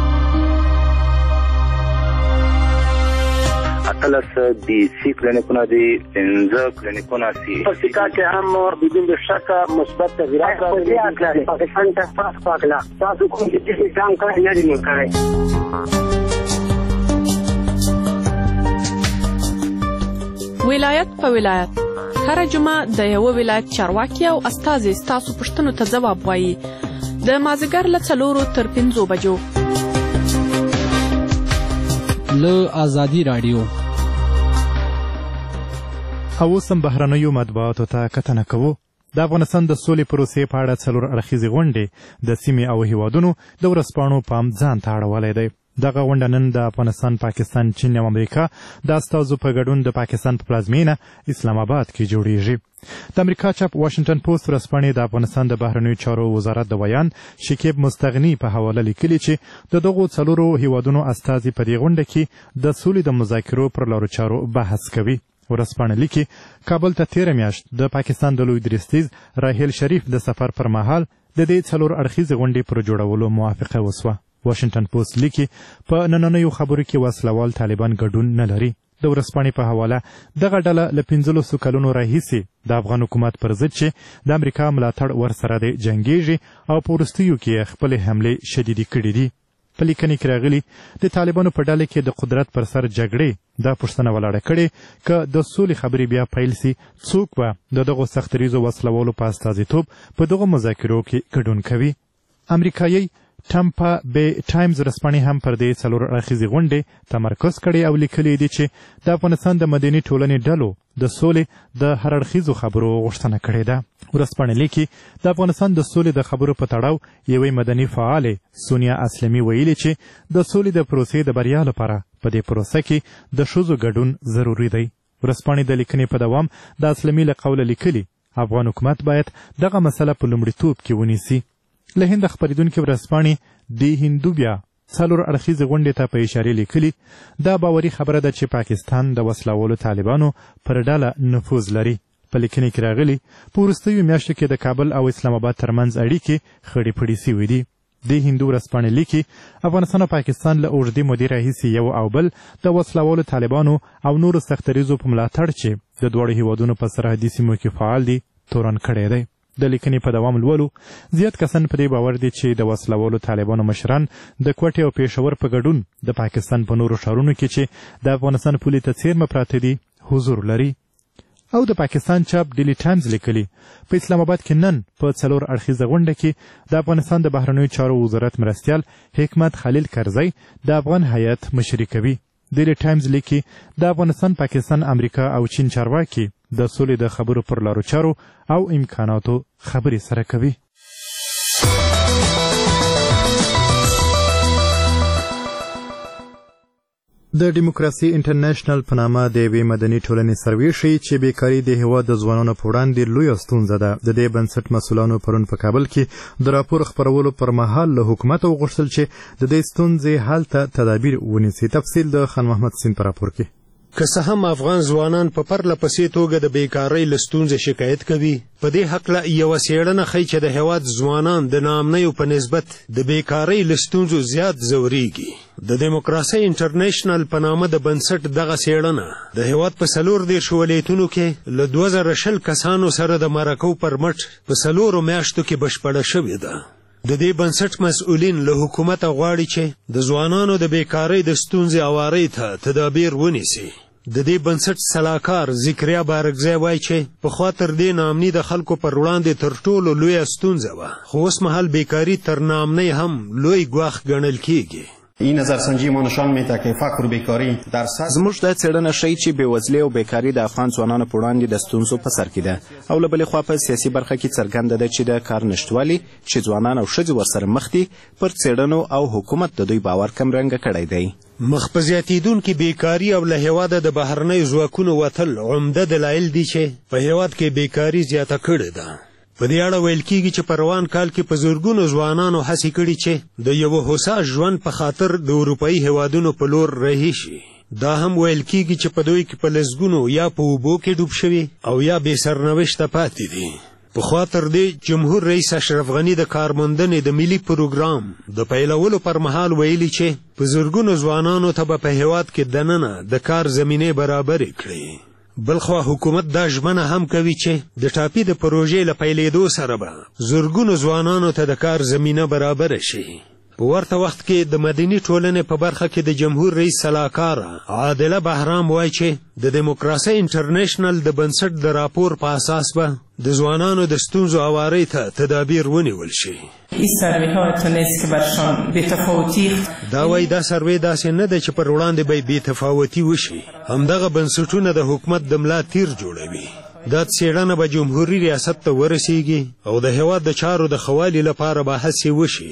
اتلس دی سی کلینیکونه دی، 15 کلینیکونه سی. په سیکا کې هم بدون شک مثبت تغیرات راغلي دي. پاکستان ته پاکلا تاسو کوم چې ځان کار نه دی کړی. ولایت په ولایت هر جمعه د یو ولایت چارواکي او استازي ستاسو پوښتنو ته ځواب وایي د مازدیګر له 4 تر 5 بجو له آزادي راډیو. اوس هم بهرنیو مطبوعاتو ته کتنه کوو. د افغانستان د سولې پروسې په اړه 4 اړخیزې غونډې د سیمې او هیوادونو د ورځپاڼو پام ځان ته اړولی دی. دغه غونډه نن د افغانستان، پاکستان، چین او امریکا د استازو په ګډون د پاکستان په پلازمینه اسلام آباد کې جوړیږي. د امریکا چاپ واشنګټن پوسټ ورځپاڼې د افغانستان د بهرنیو چارو وزارت د ویان شکیب مستغني په حواله لیکلي چې د دغو 4 هیوادونو استازي په دې غونډه کې د سولې د مذاکرو پر لارو چارو بحث کوي. ورځپاڼه لیکي کابل ته 13 میاشت د پاکستان د لوی درستیز راهیل شریف د سفر پر مهال د دې 4 اړخیزې غونډې پر جوړولو موافقه وسوه. واشنګټن پوسټ لیکي په نننیو خبرو کې وسلوال طالبان ګډون نه لري. د ورځپاڼې په حواله دغه ډله له 15 کلونو راهیسې د افغان حکومت پر ضد چې د امریکا ملاتړ ورسره دی جنګیږي او په وروستیو کې خپلې حملې شدیدې کړي دي. په لیکنې کې راغلي د طالبانو په ډله کې د قدرت پر سر جګړې دا پوښتنه ولاړه کړې که د سولې خبرې بیا پیل سي څوک به د دغو سختریزو وسلوالو په استازیتوب په دغو مذاکرو کې ګډون کوي. امریکایي ټمپا بے ټایمز ورځپاڼې هم پر دې څلور اړخیزې غونډې تمرکز کړی او لیکلي دي چې د افغانستان د مدني ټولنې ډلو د سولې د هر اړخیزو خبرو غوښتنه کړې ده. ورځپاڼې لیکي د افغانستان د سولې د خبرو په تړاو یوې مدني فعالې سونیا اسلمي ویلي چې د سولې د پروسې د بریا لپاره په دې پروسه کې د ښځو ګډون ضروري دی. ورځپاڼې د لیکنې په دوام د اسلمي له قوله لیکلي افغان حکومت باید دغه مسله په لومړیتوب کې ونیسي. له هند خپرېدونکې ورځپاڼې د هندو بیا څلور اړخیزې غونډې ته په اشارې لیکلي دا باوري خبره ده چې پاکستان د وسلوالو طالبانو پر ډله نفوذ لري. په لیکنې کې راغلي په وروستیو میاشتو کې د کابل او اسلام آباد ترمنځ اړیکې خړې پړې سوي دي. د هندو ورځپاڼې لیکي افغانستان او پاکستان له اوږدې مودې راهیسې یو او بل د وسلوالو طالبانو او نورو سختریزو په ملاتړ چې د دواړو هیوادونو په سرحدي سیمو کې فعال دي تورن کړی دی. د لیکنې په دوام لولو زیات کسان په دې باور دي چې د وسلوالو طالبانو مشران د کوټې او پېښور په ګډون د پاکستان په نورو ښارونو کې چې د افغانستان پولې ته څیرمه پراته دي حضور لري. او د پاکستان چاپ ډیلی ټایمز لیکلي په اسلام آباد کې نن په څلور اړخیزه غونډه کې د افغانستان د بهرنیو چارو وزارت مرستیال حکمت خلیل کرزی د افغان هیئت مشري کوي. ډیلی ټایمز لیکي د افغانستان، پاکستان، امریکا او چین چارواکي د سولې د خبرو پر لارو چارو او امکاناتو خبرې سره کوي. د ډیموکراسي انټرنیشنل په نامه د یوې مدني ټولنې سروې ښیي چې بیکاري د هېواد د ځوانانو په وړاندې لویه ستونزه ده. د دې بنسټ مسؤلانو پرون په کابل کې د راپور خپرولو پر مهال له حکومته وغوښتل چې د دې ستونزې حل ته تدابیر ونیسي. تفصیل د خان محمد سین په راپور کې. که څه هم افغان ځوانان په پرله پسې توګه د بیکارۍ له ستونزې شکایت کوي، په دې هکله یوه څېړنه ښیي چې د هېواد ځوانان د ناامنیو په نسبت د بیکارۍ له ستونزو زیات ځورېږي. د ډیموکراسۍ انټرنیشنل په نامه د بنسټ دغه څېړنه د هېواد په 34 ولایتونو کې له 2020 کسانو سره د مرکو پر مټ په 4 میاشتو کې بشپړه شوې ده. د دې بنسټ مسؤلین له حکومته غواړي چې د ځوانانو د بیکارۍ د ستونزې اوارۍ ته تدابیر ونیسي. د دې بنسټ سلاکار ذکریا بارکزی وایي چې پخوا تر دې ناامني د خلکو پر وړاندې تر ټولو لویه ستونزه وه، خو اوس مهال بیکاري تر ناامنۍ هم لوی ګواښ ګڼل کیږي. این نظرسنجی ما نشان میده که فقر و بیکاری در سطح زموږ دا څېړنه ښیي چې بېوزلي او بیکاري د افغان ځوانانو په وړاندې د ستونزو په سر کې ده، او له بلې خوا په سیاسي برخه کې څرګنده ده چې د کار نشتوالي چې ځوانان او ښځې ورسره مخ دي پر څېړنو او حکومت د دوی باور کمرنګه کړی دی. مخ په زیاتېدونکې بیکاري او له هېواده د بهرنیو ځواکونو وتل عمده دلایل دي چې په هېواد کې بیکاري زیاته کړې ده. په دې اړه ویل کېږي چې په روان کال کې په زرګونو ځوانانو هڅې کړي چې د یوه هوسا ژوند په خاطر د اروپایي هېوادونو په لور رهي شي. دا هم ویل کېږي چې په دوی کې په لسګونو یا په اوبو کې ډوب شوي او یا بې سرنوشته پاتې دي. پخوا تر دې جمهور رئیس اشرف غني د کارموندنې د ملي پروګرام د پیلولو پر مهال ویلي چې په زرګونو ځوانانو ته به په هېواد کې دننه د کار زمینې برابرې کړي. بلخوا حکومت دا ژمنه هم کوي چې د ټاپي د پروژې له پیلېدو سره به زرګونو ځوانانو ته د کار زمینه برابره شي. په ورته وخت کې د مدني ټولنې په برخه کې د جمهور رئیس سلاکاره عادله بهرام وایي چې د ډیموکراسۍ انټرنیشنل د بنسټ د راپور په اساس به د ځوانانو د ستونزو اوارۍ ته تدابیر ونیول شي. دا وایي دا سروې داسې نه ده چې پر وړاندې به بې تفاوتي وشي، همدغه بنسټونه د حکومت د ملا تیر جوړوي. دا څېړنه به جمهوري ریاست ته ورسیږي او د هېواد د چارو د ښه والي لپاره به هڅې وشي.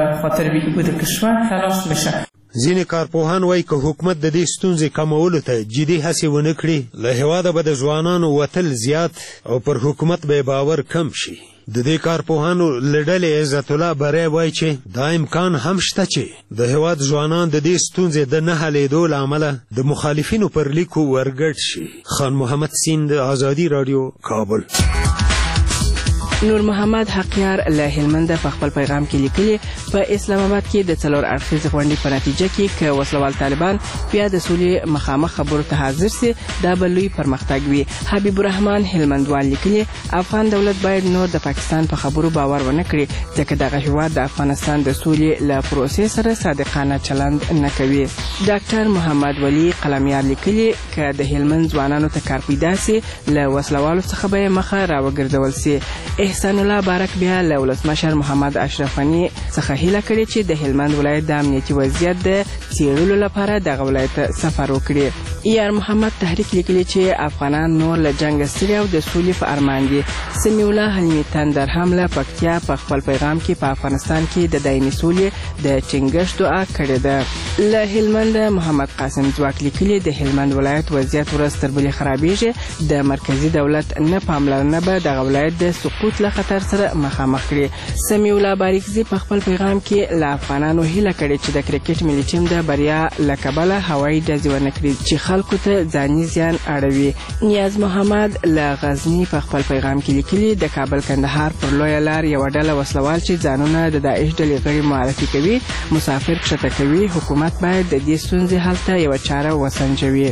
ځینې کارپوهان وایي که حکومت د دې ستونزې کمولو ته جدي هڅې ونه کړي، له هېواده به د ځوانانو وتل زیات او پر حکومت به یې باور کم شي. د دې کارپوهانو له ډلې عزت الله بری وایي چې دا امکان هم شته چې د هېواد ځوانان د دې ستونزې د نه حلېدو له امله د مخالفینو پر لیکو ورګډ شي. خان محمد سیند، آزادي راډیو، کابل. نور محمد حقیار له هلمند په خپل پیغام کې لیکلي په اسلام آباد کې د 4 اړخیزې غونډې په نتیجه کې که وسلوال طالبان بیا د سولې مخامخ خبرو ته حاضر سي دا به لوی پرمختګ وي. حبیب الرحمن هلمندوال لیکلي افغان دولت باید نور د پاکستان په خبرو باور ونه کړي ځکه دغه هېواد د افغانستان د سولې له پروسې سره صادقانه چلند نه کوي. ډاکټر محمد ولی قلمیار لیکلي که د هلمند ځوانانو ته کار پیدا سي له وسلوالو څخه به مخه راوګرځول سي. احسان الله بارک بیا له ولسمشر محمد اشرف غني څخه هیله کړې چې د هلمند ولایت د امنیتي وضعیت د څېړلو لپاره دغه ولایت سفر وکړي. یار محمد تحریک لیکلي چې افغانان نور له جنګ ستړي او د سولې په ارمان دي. سمیع الله حلیمي تندر هم له پکتیا په خپل پیغام کې په افغانستان کې د دایمي سولې د ټینګښت دعا کړې ده. له هلمند محمد قاسم ځواک لیکلي د هلمند ولایت وضعیت ورځ تر بلې خرابېږي. د مرکزي دولت نه پاملرنه به دغه ولایت د سقوط له خطر سره مخامخ کړي. سمیع الله باریکزي په خپل پیغام کې له افغانانو هیله کړې چې د کرکټ ملي ټیم د بریا له کبله هوایي ډزې ونه کړي چې خلکو ته ځاني زیان اړوي. نیاز محمد له غزني په خپل پیغام کې لیکلي د کابل کندهار پر لویه لار یوه ډله وسلوال چې ځانونه د داعش ډلې غړي معرفي کوي مسافر کښته کوي. حکومت باید د دې ستونزې حل ته یوه چاره وسنجوي.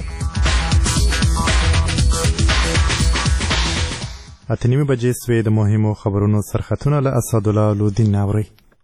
8:30 بجې سوې. د مهمو خبرونو سرخطونه له اسدالله لودین اوري.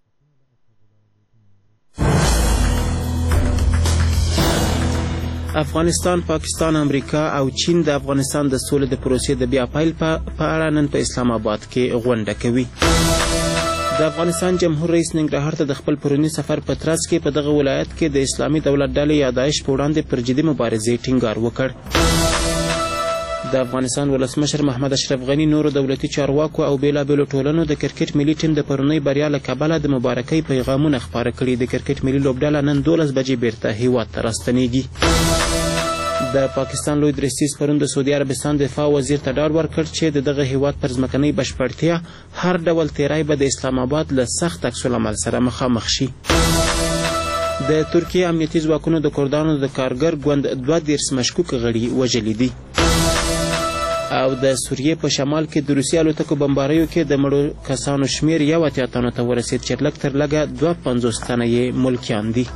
افغانستان، پاکستان، امریکا او چین د افغانستان د سولې د پروسې د بیا پیل په اړه نن په اسلام آباد کې غونډه کوي. د افغانستان جمهور رئیس ننګرهار ته د خپل پروني سفر په ترڅ کې په دغه ولایت کې د اسلامي دولت ډلې یا داعش په وړاندې پر جدي مبارزې ټینګار وکړ. د افغانستان ولسمشر محمد اشرف غني نورو دولتي چارواکو او بیلابیلو ټولنو د کرکټ ملي ټیم د پرونی بریا له کبله د مبارکۍ پیغامونه خپاره کړي. د کرکټ ملي لوبډله نن 12 بجې بیرته هیواد ته راستنیږي. د پاکستان لوی درستیز پرون د سعودي عربستان دفاع وزیر ته ډاډ ورکړ چې د دغه هیواد پر ځمکنۍ بشپړتیا هر ډول تیری به د اسلام آباد له سخت عکسالعمل سره مخامخ شي. د ترکیې امنیتي ځواکونو د کردانو د کارګر ګوند 22 مشکوک غړي وژلي دي. او د سوریې په شمال کې د روسي الوتکو بمباریو کې د مړو کسانو شمیر 80 تنو ته ورسید چې لږ تر لږه 52 تنه یې ملکیان دي.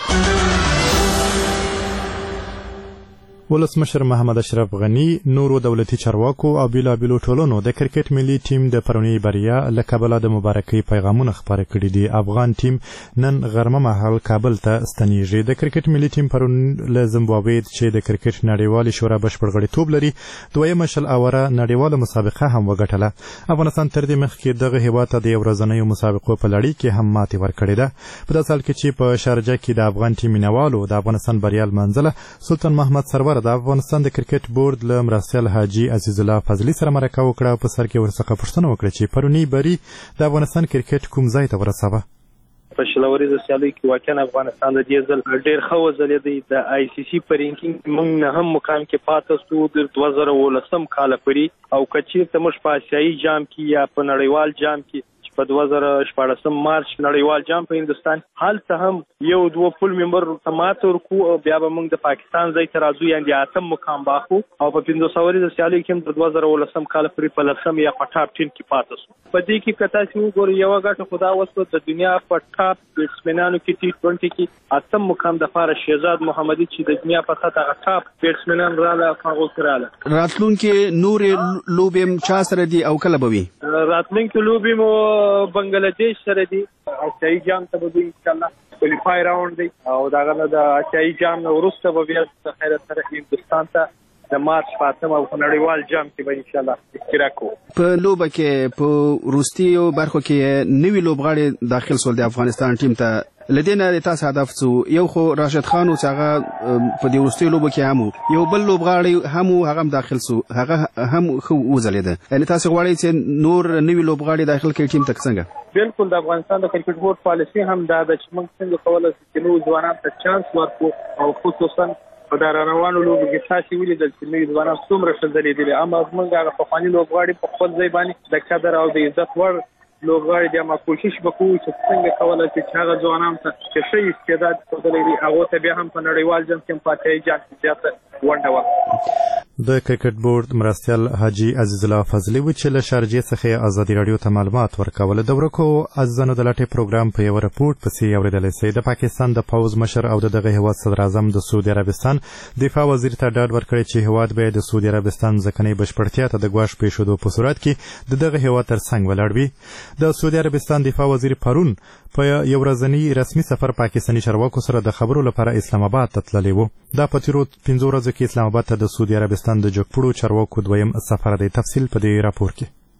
ولسمشر محمد اشرف غني نورو دولتي چارواکو او بیلابیلو ټولنو د کرکټ ملي ټیم د پرونی بریا له کبله د مبارکۍ پیغامونه خپاره کړي دي. افغان ټیم نن غرمه مهال کابل ته ستنیږي. د کرکټ ملي ټیم پرون له زیمبابوې چې د کرکټ نړیوالې شورا بشپړ غړیتوب لري دویمه شل اوره نړیواله مسابقه هم وګټله. افغانستان تر دې مخکې دغه هیواد ته د یو ورځنیو مسابقو په لړۍ کې هم ماتې ورکړې ده. په داسې حال کې چې په شارجه کې د افغان ټیم مینوالو د افغانستان بریا لمانځله. سلطان محمد سرور د افغانستان د کرکټ بورډ له مرستیال حاجي عزیز الله فضلي سره مرکه وکړه. په سر کې ورڅخه پوښتنه وکړه چې پرونی بری د افغانستان کرکټ کوم ځای ته ورسوه. په شلوريزه سیالیو کې واقعا افغانستان د دې ځل ډېر ښه وځلېدی. د آی سی سی په رینکینګ موږ نه هم مقام کې پاتې شو د 2019 کال پورې او کچیر ته موږ په آسیایي جام کې یا په نړیوال جام کې په 2014 مارچ نړیوال جام په هندستان هلته هم یو دوه پول ممبر تمات ورکو او بیا به موږ د پاکستان ځای ته راځو یعنې اتم مقام باخو او په 1500 سیالیو کې د 2019 کال پورې په لسم یا په ټاپ 10 کې پاتې شو. په دې کې کته چې وګورئ یو غټه خدا وسو د دنیا په ټاپ بیټسمنانو کې T20 کې اتم مقام د فارس شهزاد محمدي چې د دنیا په سطح ټاپ بیټسمنان رااله هغه کړاله. راتلونکي نور لوبیم چا سره دي او کله به وي؟ راتلونکي لوبیم بنگلاديش سره دي. آسیایي جام ته به ان شاء الله کوالیفای راوند دی او داغه د آسیایي جام وروسته به بیا د خیرت سره هندستان ته د مارچ 5 او نړیوال جام کې به ان شاء الله اشتراک وکړو. په لوبه کې په روسیو برخو کې نوی لوبغاړي داخل سول د افغانستان ټیم ته. لدينا تاسو هدف څو یو خو راشد خان او څنګه په دې وروستي لوبه کې هم یو بل لوبغاړي هم داخل سو هغه هم خو وزلیده. یعنی تاسو غواړئ چې نور نوی لوبغاړي داخل کړي ټیم ته څنګه؟ بالکل د افغانستان د کرکټ بورډ پالیسي هم دا ده چې موږ څنګه کولای شو چې نو ځوانان ته چانس ورکړو او خصوصا په روانو لوبو کې تاسو ولیدل چې نوی ځوانان څومره ښه ځلېدلي. اما موږ هغه پخواني لوبغاړي په خپل ځای باندې د قدر او د عزت وړ لوبغاړي د ما کوشش وکړو چې څنګه کولای شي چې هغه ځوانان ته چې ښه استعداد ولري هغه ته بیا هم په نړیوال جام کې پاتې اجازه ونډه ورکړي. د کرکټ بورډ مرستیال حاجي عزیز الله فضلي و چې له شارجې څخه ازادي رادیو ته معلومات ورکول. د ورکو ازانو د لاټي پروګرام په یو رپورټ پسې اوریدل شوی. د پاکستان د پوز مشر او دغه هیواد صدر اعظم د سعودي عربستان دفاع وزیر ته ډاډ ورکړی چې هیواد به د سعودي عربستان ځکنۍ بشپړتیا ته د ګواښ پېښېدو په صورت کې دغه هیواد تر څنګ ولاړ وي. د سعودي عربستان دفاع وزیر پرون په یو ورځنی رسمي سفر پاکستاني چارواکو سره د خبرو لپاره اسلام آباد ته تللی و. دا په تیرو 15 ورځو کې اسلام آباد ته د سعودي عربستان د جګپړو چارواکو دویم سفر دی. تفصیل په دې راپور کې.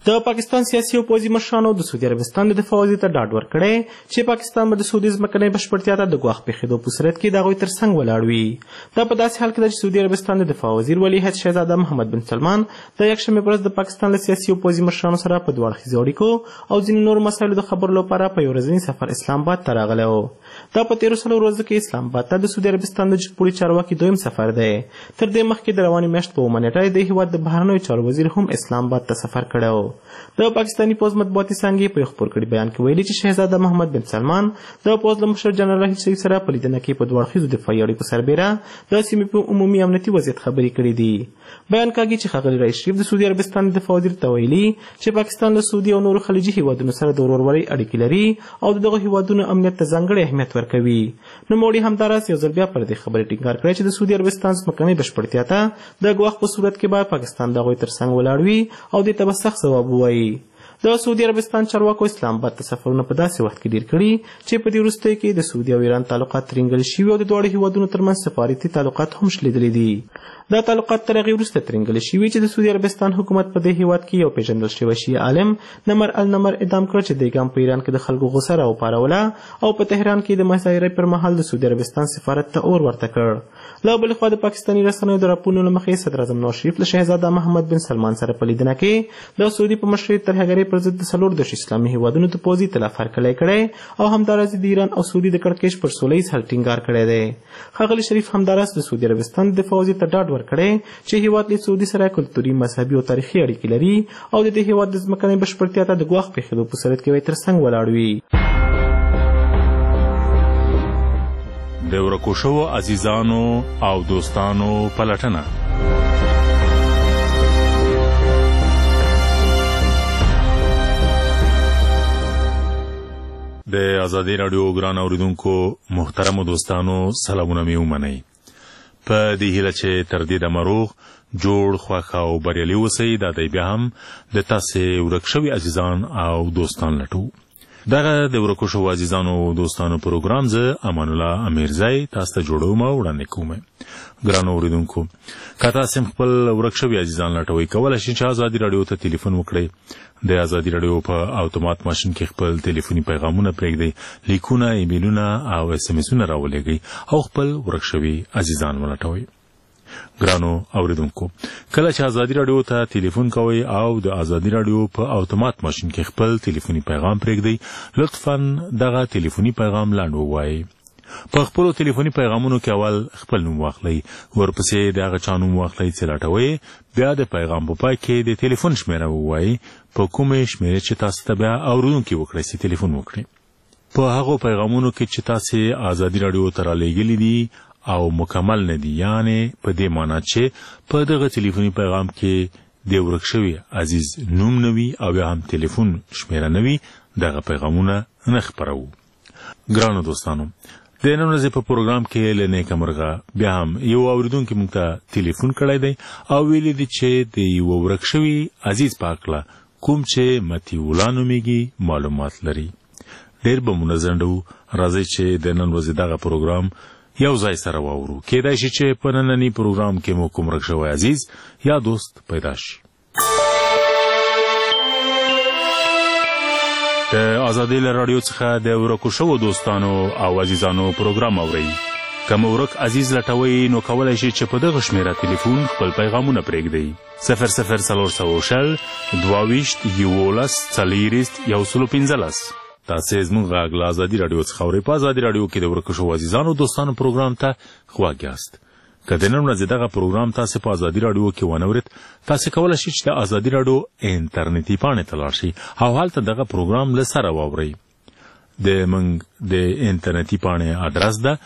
د پاکستان سیاسي او پوځي مشرانو د سعودي عربستان د دفاع وزیر ته ډاډ ورکړی چې پاکستان به د سعودي ځمکنۍ بشپړتیا ته د ګواښ پېښېدو په صورت کې د هغوی تر څنګ ولاړ وي. دا په داسې حال کې ده چې سعودي عربستان د دفاع وزیر ولیعهد شهزاده محمد بن سلمان د یکشنبې په ورځ د پاکستان له سیاسي او پوځي مشرانو سره په دوه اړخیزو اړیکو او ځینو نورو مسایلو د خبرو لپاره په یو ورځني سفر اسلام آباد ته راغلی و. دا په تېرو څلورو ورځو کې اسلام آباد ته د سعودي عربستان د جمهوري چارواکي دویم سفر دی. تر دې مخکې د روانې میاشت په 9 نیټه د هېواد د بهرنیو چارو وزیر هم اسلام آباد ته سفر کړی و. د پاکستاني پوځ مطبوعاتي څانګې په یو خپور کړي بیان کې ویلي چې شهزاده محمد بن سلمان د پوځ له مشر جنرال راحیل شریف سره په لیدنه کې په دوه اړخیزو دفاعي اړیکو سربیره د سیمې په عمومي امنیتي وضعیت خبرې کړي دي. بیان کاږي چې ښاغلي رئیس شریف د سعودي عربستان د دفاع وزیر ته ویلي چې پاکستان له سعودي او نورو خلیجي هیوادونو سره د ورورولۍ اړیکې لري او د دغو هیوادونو امنیت ته ځانګړی اهمیت ورکوي. نوموړي همداراز یو ځل بیا پر دې خبرې ټینګار کړی چې د سعودي عربستان ځمکنۍ بشپړتیا ته د ګواښ په صورت کې باید پاکستان د هغوی تر څنګ ولاړ وي او دې ته به سخت ځواب ووایي. د سعودي عربستان چارواکو اسلام آباد ته سفرونه په داسې وخت کې ډیر کړي چې په دې وروستیو کې د سعودي او ایران تعلقات ترینګل شوي او د دواړو هیوادونو ترمنځ سفارتي تعلقات هم شلیدلي دي. دا تعلقات تر هغې وروسته ترینګل شوي چې د سعودي عربستان حکومت په دې هیواد کې یو پیژندل شوی شیعه عالم نمر النمر اعدام کړ چې دې ګام په ایران کې د خلکو غوسه راوپاروله او په تهران کې د مظاهرې پر مهال د سعودي عربستان سفارت ته اور ورته کړ. له بلې خوا د پاکستاني رسنیو د راپورونو له مخې صدراعظم نواز شریف له شهزاده محمد بن سلمان سره په لیدنه کې د سعودي په مشرۍ ترهګرۍ پر ضد د 14 اسلامي هیوادونو ته پوځي تلاف هرکلی کړی او همداراز د ایران او سعودي د کړکېچ پر سوله ییز حل ټینګار کړی دی. ښاغلي شریف همداراز د سعودي عربستان د دفاع وزیر ته ډاډ ورکړی چې هیواد له سعودي سره کلتوري مذهبي او تاریخي اړیکې لري او د دې هیواد د ځمکنۍ بشپړتیا ته د ګواښ پېښېدو په صورت کې به یې تر څنګ ولاړ وي. د ورکو شوو عزیزانو او دوستانو پلټنه. د ازادي راډیو ګران اوریدونکو محترمو دوستانو سلامونه مې ومنئ. په دې هیله چې تر دې دمه روغ جوړ خوښ او بریالي اوسئ. دا دی بیا هم د تاسې ورک شوي عزیزان او دوستان لټو. دغه د ورکو شوو عزیزانو او دوستانو پروګرام زه امان الله امیرزی تاسو ته جوړوم او وړاندې کوم. ګرانو اوریدونکو که تاسو خپل ورک شوي عزیزان لټوئ کولی شئ چې ازادي راډیو ته ټلیفون وکړئ. د ازادي راډیو په اتومات ماشین کې خپل ټلیفوني پیغامونه پرېږدئ، لیکونه، ایمیلونه او اس ام اسونه راولېږئ او خپل ورک شوي عزیزان ولټوئ. ګرانو اوریدونکو کله چې ازادي راډیو ته ټلیفون کوئ او د ازادي راډیو په اتومات ماشین کې خپل ټلیفوني پیغام پرېږدئ لطفا دغه ټلیفوني پیغام لنډ ووایئ. په خپلو ټلیفوني پیغامونو کې اول خپل نوم واخلئ، ورپسې د هغه چا نوم واخلئ چې لټوئ، بیا د پیغام په پای کې د ټلیفون شمیره ووایئ په کومې شمیرې چې تاسو ته بیا اورونکي وکړئ چې ټلیفون وکړئ. په هغو پیغامونو کې چې تاسې ازادي راډیو ته رالیږلي دي او مکمل نه دي، یعنې په دې معنا چې په دغه ټلیفوني پیغام کې د ورک شوي عزیز نوم نه وي او بیا هم ټلیفون شمیره نه وي، دغه پیغامونه نه خپروو. ګرانو دوستانو د نن ورځې په پروګرام کې له نیکه مرغه بیا هم یو اوریدونکي موږ ته ټلیفون کړی دی او ویلي دي چې د یو ورک شوي عزیز په هکله کوم چې متی ولا نومیږي معلومات لري. ډېر به مو نځنډو، راځئ چې د نن ورځې دغه پروګرام یو ځای سره واورو. کیدای شي چې په ننني پروګرام کې مو کوم ورک شوی عزیز یا دوست پیدا شي. د ازادي راډیو څخه د ورکو شوو دوستانو او عزیزانو پروګرام اورئ. که مو ورک عزیز لټوئ نو کولی شئ چې په دغه شمیره ټلیفون خپل پیغامونه پرېږدئ: 0040 22 11 40 115. تاسې زموږ غږ له ازادي راډیو څخه اورئ. په ازادي راډیو کې د ورکو شوو عزیزانو دوستانو پروګرام ته غوږ یاست. که د نن ورځې دغه پروګرام تاسې په ازادي راډیو کې ونه اورېد، تاسې کولی شئ چې د ازادي راډیو انټرنیټي پاڼې ته لاړ شئ او هلته دغه پروګرام له سره واورئ. د موږ د انټرنیټي پاڼې ادرس ده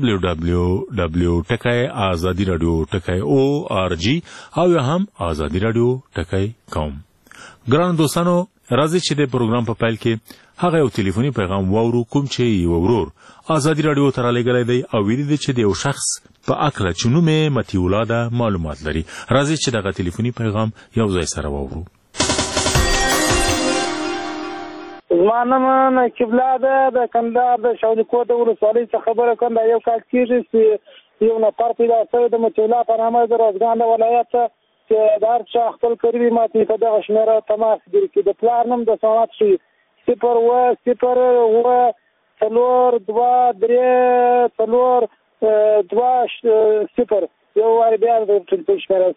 www.azadiradio.org او یا هم azadiradio.com. ګرانو دوستانو راځئ چې د پروګرام په پیل کې هغه یو ټلیفوني پیغام واورو کوم چې یو ورور ازادي راډیو ته رالیږلی دی او ویلي دی چې د یو شخص په هکله چې نوم یې متی ولا ده معلومات لري. راځئ چې دغه ټلیفوني پیغام یو ځای سره واورو. زما نوم نقیب الله ده، د کندهار د شاولیکوټ ولسوالۍ څخه خبره کوم. دا یو کال کېږي چې یو نفر پیدا شوی د متی ولا په نامه د روزګان د ولایت چې د هر چا خپل کړي وي ما ته په دغه شمېره تماس درکړي. د پلار نوم د صمد ښي 0-0-2-3-4-2-0 یو وارې بیا د ټلیفون شمېره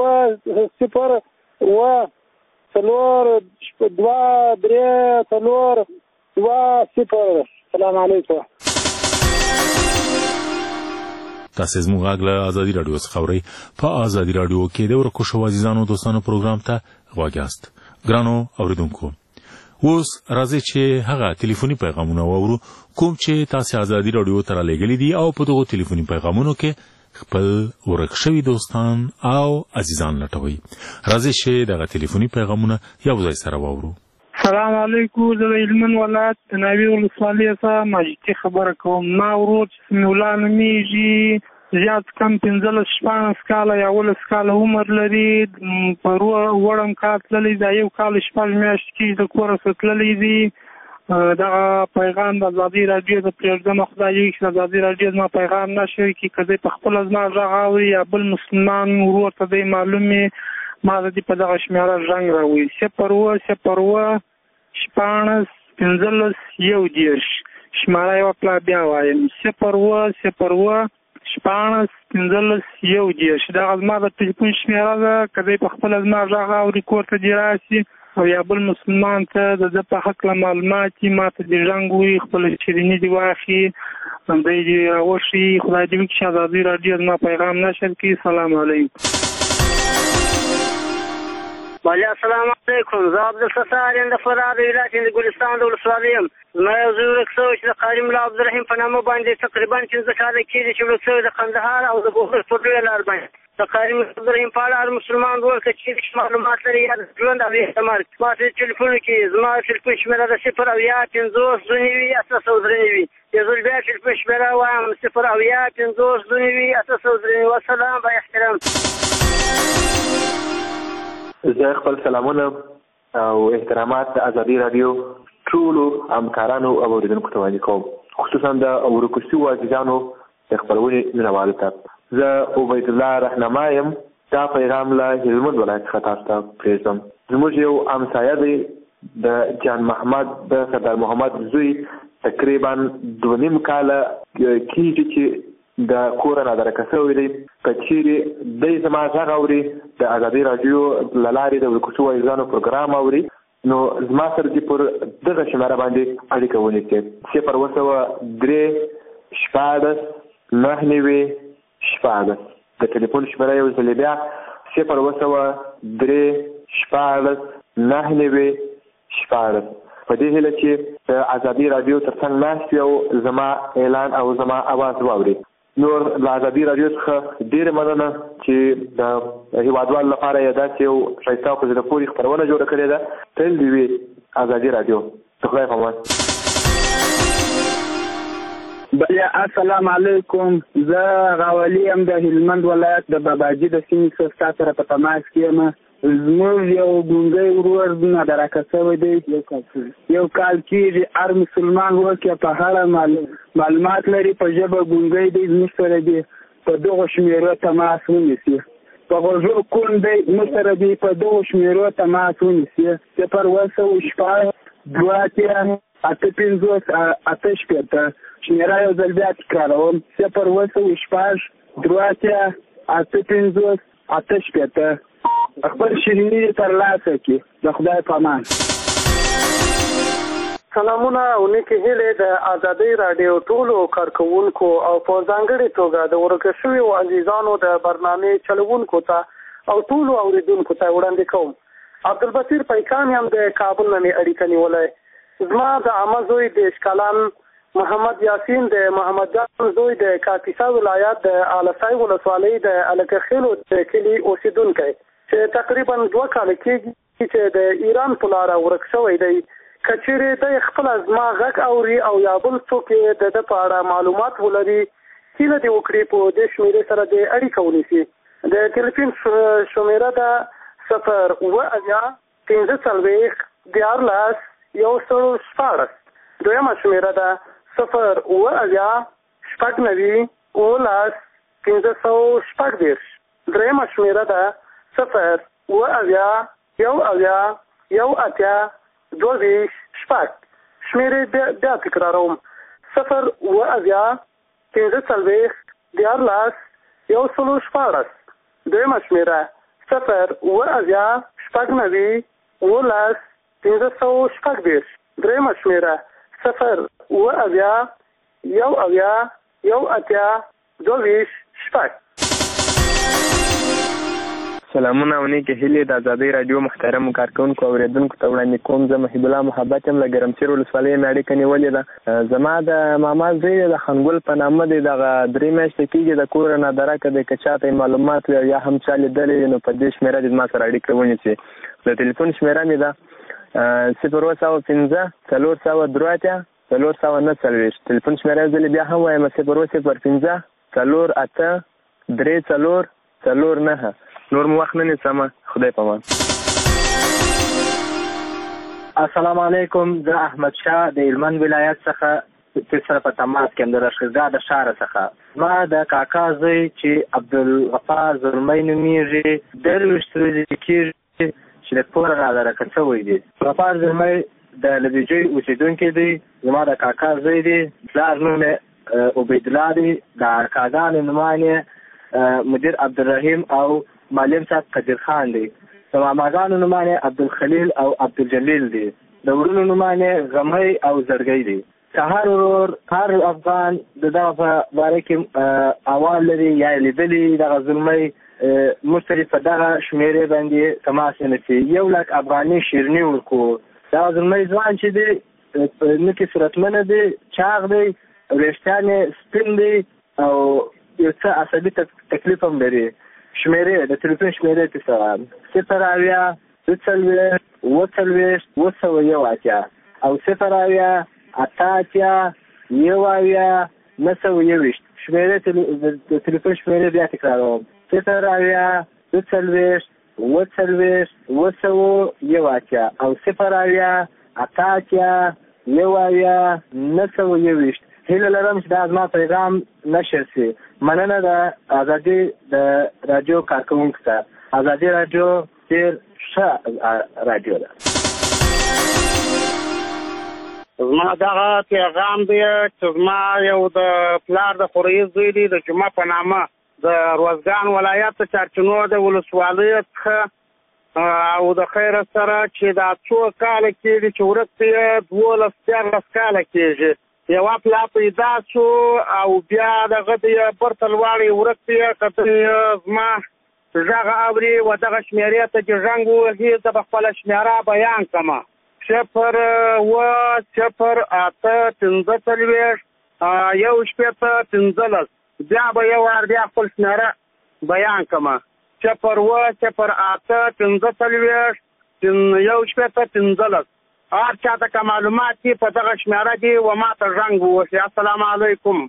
0-0-2-3-4-2-0. سلام علیکم. تاسو زموږ غږ له ازادي رادیو څخه اورئ. په ازادي رادیو کې د ورکوشو عزیزانو دوستانو پروګرام ته غوږ یاست. ګرانو اوریدونکو، اوس راځي چې هغه ټلیفوني پیغامونه واورو کوم چې تاسو ازادي رادیو ته رالیږلي دي او په دغه ټلیفوني پیغامونو کې خپل ورک شوي دوستان او عزیزان لټوي. راځي چې دغه ټلیفوني پیغامونه یو ځای سره واورو. سلام علیکم. زه د هلمند ولایت د ناوې ولسوالۍ څخه ماجدي خبره کوم. ما ورور چې سمیع الله نومیږي، زیات کم 15-16 کاله یا 18 کاله عمر لري. وړم کار تللی دا یو کال 6 میاشتې کېږي د کوره څخه تللی دي. دغه پیغام د ازادي راډیو د پرېږدمه خدای یو چې د ازادي راډیو زما پیغام نشوي کې که دی په خپله زما غږ اوري یا بل مسلمان ورور ته دی معلوم وي ما د دې په دغه شمېره زنګ راوړي 0-0-15-11 شماره یې وکړه بیا وایم 0-0-15-11 دغه زما د ټلیفون شمېره ده. که دی په خپله زما غږ اوري کور ته دې راشي او یا بل مسلمان ته د ده په هکله معلومات وي ما ته دې زنګ ووایي، خپله شیریني دې واخلي، دی دې راوښي. خدای دې وکړي چې ازادي راډیو زما پیغام نشر کړي. سلام علیکم. السلام علیکم. زه عبدالستار یم د فراه د ولایت د ګلستان د ولسوالۍ یم. زما یو زوی ورک شوی چې د قاري ملا عبدالرحیم په نامه باندې تقریبا 15 کاله کېږي چې ورک شوی د قندهار او د بوخر پر لویه لار باندې. د قاري ملا عبدالرحیم په اړه هر مسلمان ورور که چېرې معلومات لري یا د ژوند او احتمال ما ته ټلیفون کې زما ټلیفون شمېره د 0-0-50-93 یو ځل بیا ټلیفون شمېره وایم 0-0-50-93. والسلام با احترام. زه خپل سلامونه او احترامات د ازادي رادیو ټولو همکارانو او اوریدونکو ته وړاندې کوم، خصوصا د ورکو شویو عزیزانو د خپرونې مینوالو ته. زه عبید الله رهنما یم. دا پیغام له هلمند ولایت څخه تاسو ته پرېږدم. زموږ یو همسایه دی د جان محمد د سردار محمد زوی تقریبا 2.5 کاله کېږي چې د کور نه درکه شوی دی. که چېرې دی زما غږ اوري د ازادي راډیو له لارې د ورکو شویو عزیزانو پروګرام اوري نو زما سره دې پر دغه شمېره باندې اړیکه ونیسي 0-0-3-4-9-9 د ټلیفون شمېره یو ځل بیا 0-0-3-4-9-9 په دې هیله چې د ازادي راډیو ترڅنګ ناست او زما اعلان او زما اواز واوري. نور له ازادي راډیو څخه ډېره مننه چې د هیوادوالو لپاره یې داسې یو ښایسته او په زړه پورې خپرونه جوړه کړې ده. تل دې وي ازادي راډیو. د خدای په امان. بله السلام علیکم. زه غاولي یم د هلمند ولایت د باباجي د سیمې څخه ستا سره په تماس کې یم. زموږ یو ګونګی ورور نادرکه شوی دی یو کال کېږي. هر مسلمان ورور کې په هره معلومات لري په ژبه ګونګی دی زموږ سره دی په دغو شمېرو تماس ونیسي. په غوږو کوڼ دی زموږ سره دی په دغو شمېرو تماس ونیسي 0-0-2-8-58 شمېره یو ځل بیا تکراروم 0-0-8-58 خپل شیریني ترلاسه کړي. د خدای په امان. سلامونه او نیکې هیلې د ازادۍ راډیو ټولو کارکوونکو او په ځانګړې توګه د ورکه شویو عزیزانو د برنامې چلوونکو ته او ټولو اوریدونکو ته وړاندې کوم. عبدالبصیر پیکان یم د کابل نه مې اړیکه نیولی. زما د عمه زوی د اشکالان محمد یاسین د محمد جان زوی د کاپیسا ولایت د آلسای ولسوالۍ د الکه خیلو د کلي اوسیدونکی چې تقریبا 2 کاله کېږي چې د ایران په لاره ورک شوی دی. که چېرې دی خپله زما غږ اوري او یا بل څوک یې د ده په اړه معلومات ولري هیله دې وکړي په دې شمېرې سره دې اړیکه ونیسي. د ټلیفون شمېره ده 0-0-15-14-11 دویمه شمېره ده 0-0-19-15-15 دریمه شمېره ده صفر اوه اویا یو اویا یو اتیا 22 شپږ. شمېرې بیا تکراروم: 0 اوه اویا 15 14 114. دویمه شمېره: 0 اوه اویا 96 17 1526. دریمه شمېره: 0 اوه اویا یو اویا یو اتیا 22 شپږ. سلامونه او نیکې هیلې د ازادۍ راډیو محترمو کارکوونکو او اورېدونکو ته وړاندې کوم. زه محب الله محبت یم، له ګرمسیر ولسوالۍ مې اړیکه نیولې ده. زما د ماما زوی د خنګل په نامه دی، دغه 3 میاشتې کېږي د کوره نادرکه دی. که چاته معلومات وي یا هم چا لیدلی نو په دې شمېره دې زما سره اړیکه ونیسي. د تلیفون شمېره مې ده 015 403 449. تلیفون شمېره یو ځلې بیا هم وایم 015 48 34 نور مو وخت نه نیسم. خدای پامان. السلام علیکم. زه احمد شاه د هلمند ولایت څخه سره په تماس کې یم، د رشیدزاد ښار څخه. ما د کاکا زوی چې عبدالغفار زلمی نومیږي 23 ورځې کېږي چې د کوره رادرکه شوی دی. غفار زلمی د لبیجوی اوسېدونکی دی، زما د کاکا زوی دی. پلار نوم یې عبیدالله دی. د ارکاګانو نومان یې مدیر عبدالرحیم او معلم صاحب قدیر خان دی. د ماماګانو نومان یې عبدالخلیل او عبدالجلیل دی. د ورونو نومان یې غمی او زړګی دی. که هر ورور هر افغان د دغه په باره کې احوال لري یا یې لیدلي دغه زلمی مشتري په دغه شمېرې باندې تماس ونیسي. 1,00,000 افغاني شیرني ورکوو. دغه زلمی ځوان چې دی نوکې صورتمنه دی، چاغ دی، وریښتان یې سپین دی او یو څه عصبي تکلیف هم لري. شمېرې د تلیفون شمېرې ته سره 0 اویا 42 40 201 او 0 اویا 88 1 اویا 921. شمېرې د تلیفون شمېرې بیا تکراروم: 0 اویا 42 40 201 او 0 اویا 88 1 اویا 921. هیله لرم چې دا زما پیغام نشر شي. مننه د ازادي د راډیو کارکوونکو ته. ازادي راډیو ډېر ښه راډیو ده. زما دغه پیغام دی چې زما یو د پلار د خوريي زوی دی د جمعه په نامه د روزګان ولایت چارچنو د ولسوالۍ څخه او د خیر سره چې دا څو کاله کېږي چې ورته 12 کاله کېږي. یوه پلا پیدا شو او بیا دغه د برتلواړې ورکې کتل زما غږ اوري و دغه شمېرې ته چې زنګ ووهي زه به خپله شمېره بیان کړم: 0 اوه 0 اته 45 115. بیا به یو وار بیا خپل شمېره بیان کړم: 0 اوه 0 اته 45 115. هر چاته که معلومات دي په دغه شمېره دي و ما ته زنګ ووهي. السلام علیکم.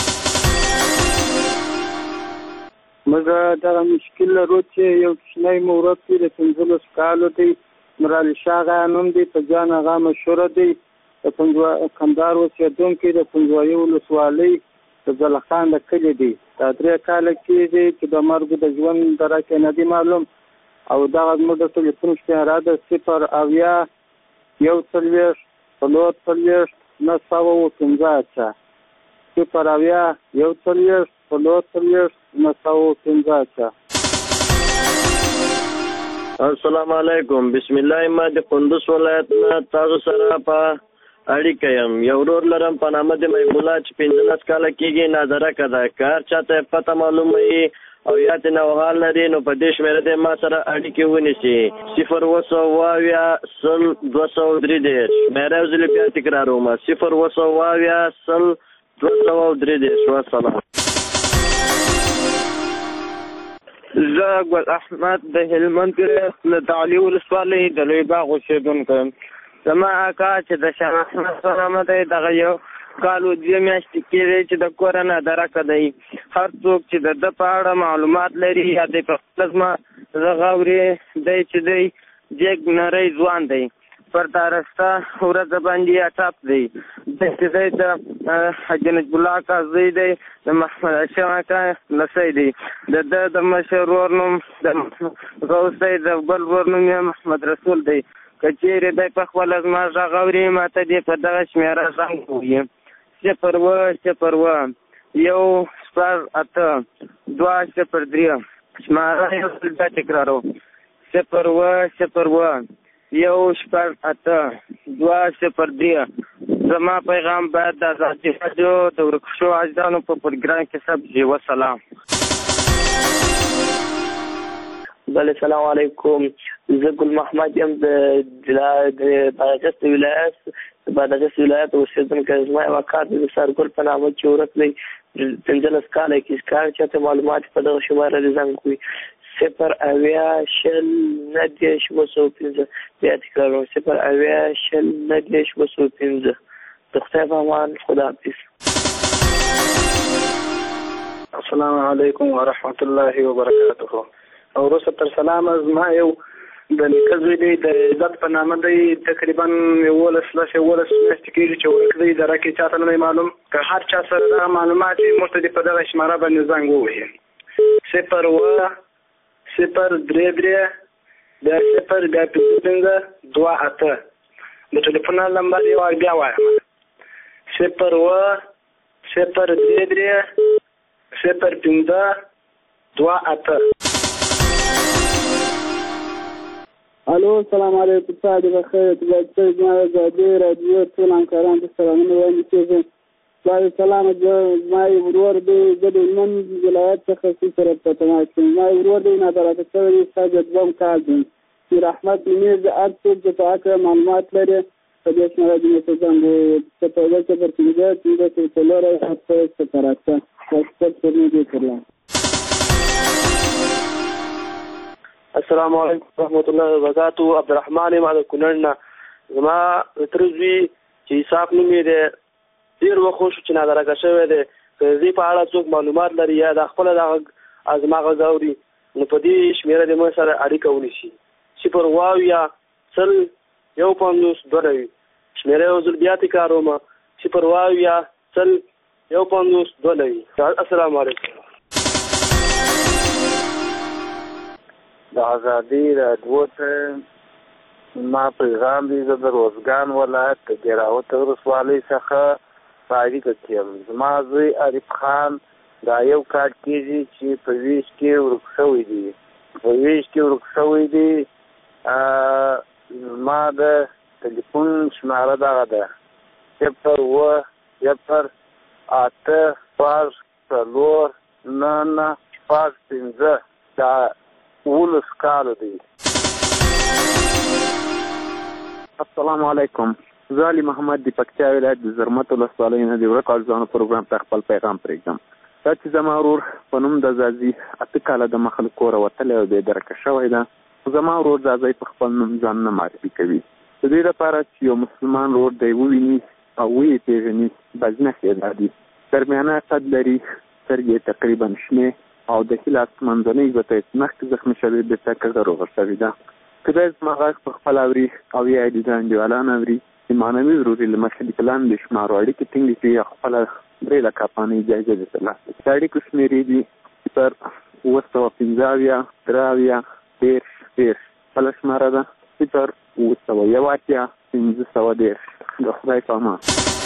موږ دغه مشکل لرو چې یو کوچنی مورد دی د 15 کالو دی، نورعلي شاه غا نوم دی، په جان هغه مشهوره دی، د کندهار اوسېدونکی د پنځوایي ولسوالۍ د زلخان د کلي دی. دا 3 کاله کېږي چې د مرګ د ژوند درکه نه دی معلوم. او دغه زموږ د تلیفون شمېره ده 0 اویا 140 4 915. 0 اویا 140 4 915. السلام علیکم. بسم الله. ما د کندوز ولایت نه تاسو سره په اړیکه یم. یو ورور لرم په نامه د محب الله چې 15 کاله کېږي نادرکه ده. که هر چاته پته معلومه وي او یا ته نوحال لري نو په دې شمېره د ما سره اړیکې ونیسي: 0 اویا 203. شمېره یو ځلې بیا تکراروم: 0 اویا 203. وسلام. زه ګل احمد د هلمند له تعلي ولسوالۍ د لوی باغ اوسېدونکی یم. زما اکا چې د شاه احمد په نامه دی دغه یو کالو 2 میاشتې کېدی چې د کوره نادرکه دی. هر څوک چې د ده په اړه معلومات لري یا دی په خپله زما غږ اوري دی چې دی جګ نری ځوان دی. پر دارسته ورځ باندې اټاپ دی داسې دی د حاجي نجیب الله اکا زوی دی د محمد هاشم اکا لسی دی د ده د مشر ورور نوم د غوث دی د بل ورور نوم یې محمد رسول دی که چیرې دی په خپله زما غږ اوري ماته دې په دغه شمېره زنګ ووایي 0 یو 8 2 0 شماره یو ځل بیا تکرارو 0 یو 8 2 0 زما پیغام باید د ازادي راډیو د ورک شوو اجدادو په پروګرام کې ثبت شي. وسلام. بله سلام علیکم. زه ګل محمد یم د بادغیس ولایت اوسېدونکی. زما یوه کار د سرګل په نامه چې ورک دی 15 کاله کې کار چاته معلومات په دغه شماره د زنګ کوي 0 0 9 بیا تکرارو 0 0 9 د خدای په امان. خداحافظ. السلام علیکم ورحمت الله وبرکاته. او وروسته تر سلامه زما یو د نیکه زوی دی د عزت په نامه دی تقریبا 11 میاشتې کېږي چې ورک دی دره کې چاته نه دی معلوم. که هر چا سره دغه معلومات وي موږ ته دې په دغه شماره باندې زنګ ووهي 0 3 بیا 0 بیا 5 2 8 د ټلیفون نمبر یو بیا وایم 0 3 0 5 2 8. الو السلام علیکم. سعد بخیر. تبارک الله ازادي رادیو ټول همکاران ته سلامونه وایم. چې سلام زما ورور دی د هلمند ولایت څخه سره په تماس کې. زما ورور دی نادراته شوی ساجد بم کال دی چې رحمت میر د هر څوک د پاکه معلومات لري په دې شماره د متزنګ په توګه چې پر څنګه چې لاره هڅه سپارښت کوي. السلام علیکم ورحمۃ اللہ وبرکاتہ. عبدالرحمن یم د کونړ نه. زما تر زوی چې اسحاق نوم یې دی ډېر وخت شو چې نادرکه شوی دی. که د دې په اړه څوک معلومات لري یا د خپله د زما غږ اوري نو په دې شمېره د موږ سره اړیکه ونیسي 0 1 50 2 شمېره یو ځل بیا تکراروم 0 1 50 2. السلام علیکم. د ازادي راډیو ته ما پیغام دی. زه د روزګان ولایت د ګیراوت ولسوالۍ څخه په اړیکه کې یم. زما زوی عارف خان دا یو کال کېږي چې په ویش کې ورک شوی دی. زما د ټلیفون شماره دغه ده 0 0 8 4 9 5 دا 12 کال دی. السلام علیکم. زه علي محمد د پکتیا ولایت د زرمت ولسوالۍ نه د ورک ارزانو پروګرام ته خپل پیغام پرېږدم. دا چې زما ورور په نوم د زازي 8 کاله د مخ له کوره وتلی او بې درکه شوی ده. زما ورور زازی په خپل نوم ځان نه معرفي کوي. د دې لپاره چې یو مسلمان ورور دی وویني او ویې پېژني بعضې نښې دا دي: درمیانه قد لري، سترګې تقریبا شنې او د ښي لاس منځنۍ ګوته یې مخکې زخمي شوې بېرته کږه روغه شوې ده. کله زما غږ په خپله اوري او یا یې د انډیوالان اوري د معنوي وروري له مخې د پلان د شمارو اړیکې ټینګې کړي او خپله 3 لکه افغانۍ جایزه د ترلاسه کړي. د اړیکو شمېرې دي 0 915 13 بله شماره ده 0 981 510. د خدای په امان.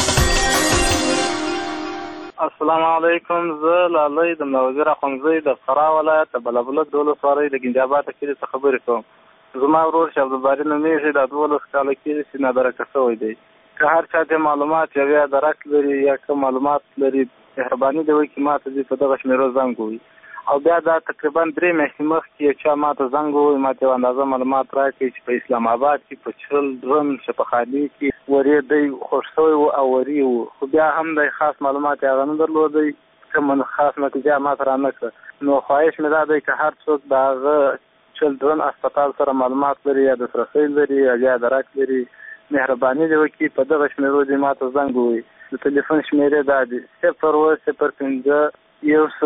السلام علیکم. زه لالی د ملوزیر اخوندزی د فراه ولایت د بلبلک د ولسوالۍ د ګنجاباد کلي څخه خبرې کوم. زما ورور چې عبدالباري نومېږي دا 12 کاله کېږي چې نادرکه شوی دی. که هر چا ته معلومات یا درک لري یا که معلومات لري مهرباني دی وایي چې ما ته دې په دغه شمېرو زنګ ووایي. او بیا دا تقریبا 3 میاشتې مخکې یو چا ما ته زنګ ووایي، ما ته یو اندازه معلومات راکړي چې په اسلام آباد کې په چلډرن شفاخانې کې ورې دی خوښ شوی و او ورې و، خو بیا هم دی خاص معلومات یې هغه نه درلودی، کوم خاص نتیجه ما ته رانه کړه. نو خواهش مې دا دی که هر څوک د هغه چلډرن اسپتال سره معلومات لري یا دسترسی لري یا درک لري، مهرباني دې وکړي په دغه شمېرو دې ما ته زنګ ووایي. د ټلیفون شمېرې دا دي 0 0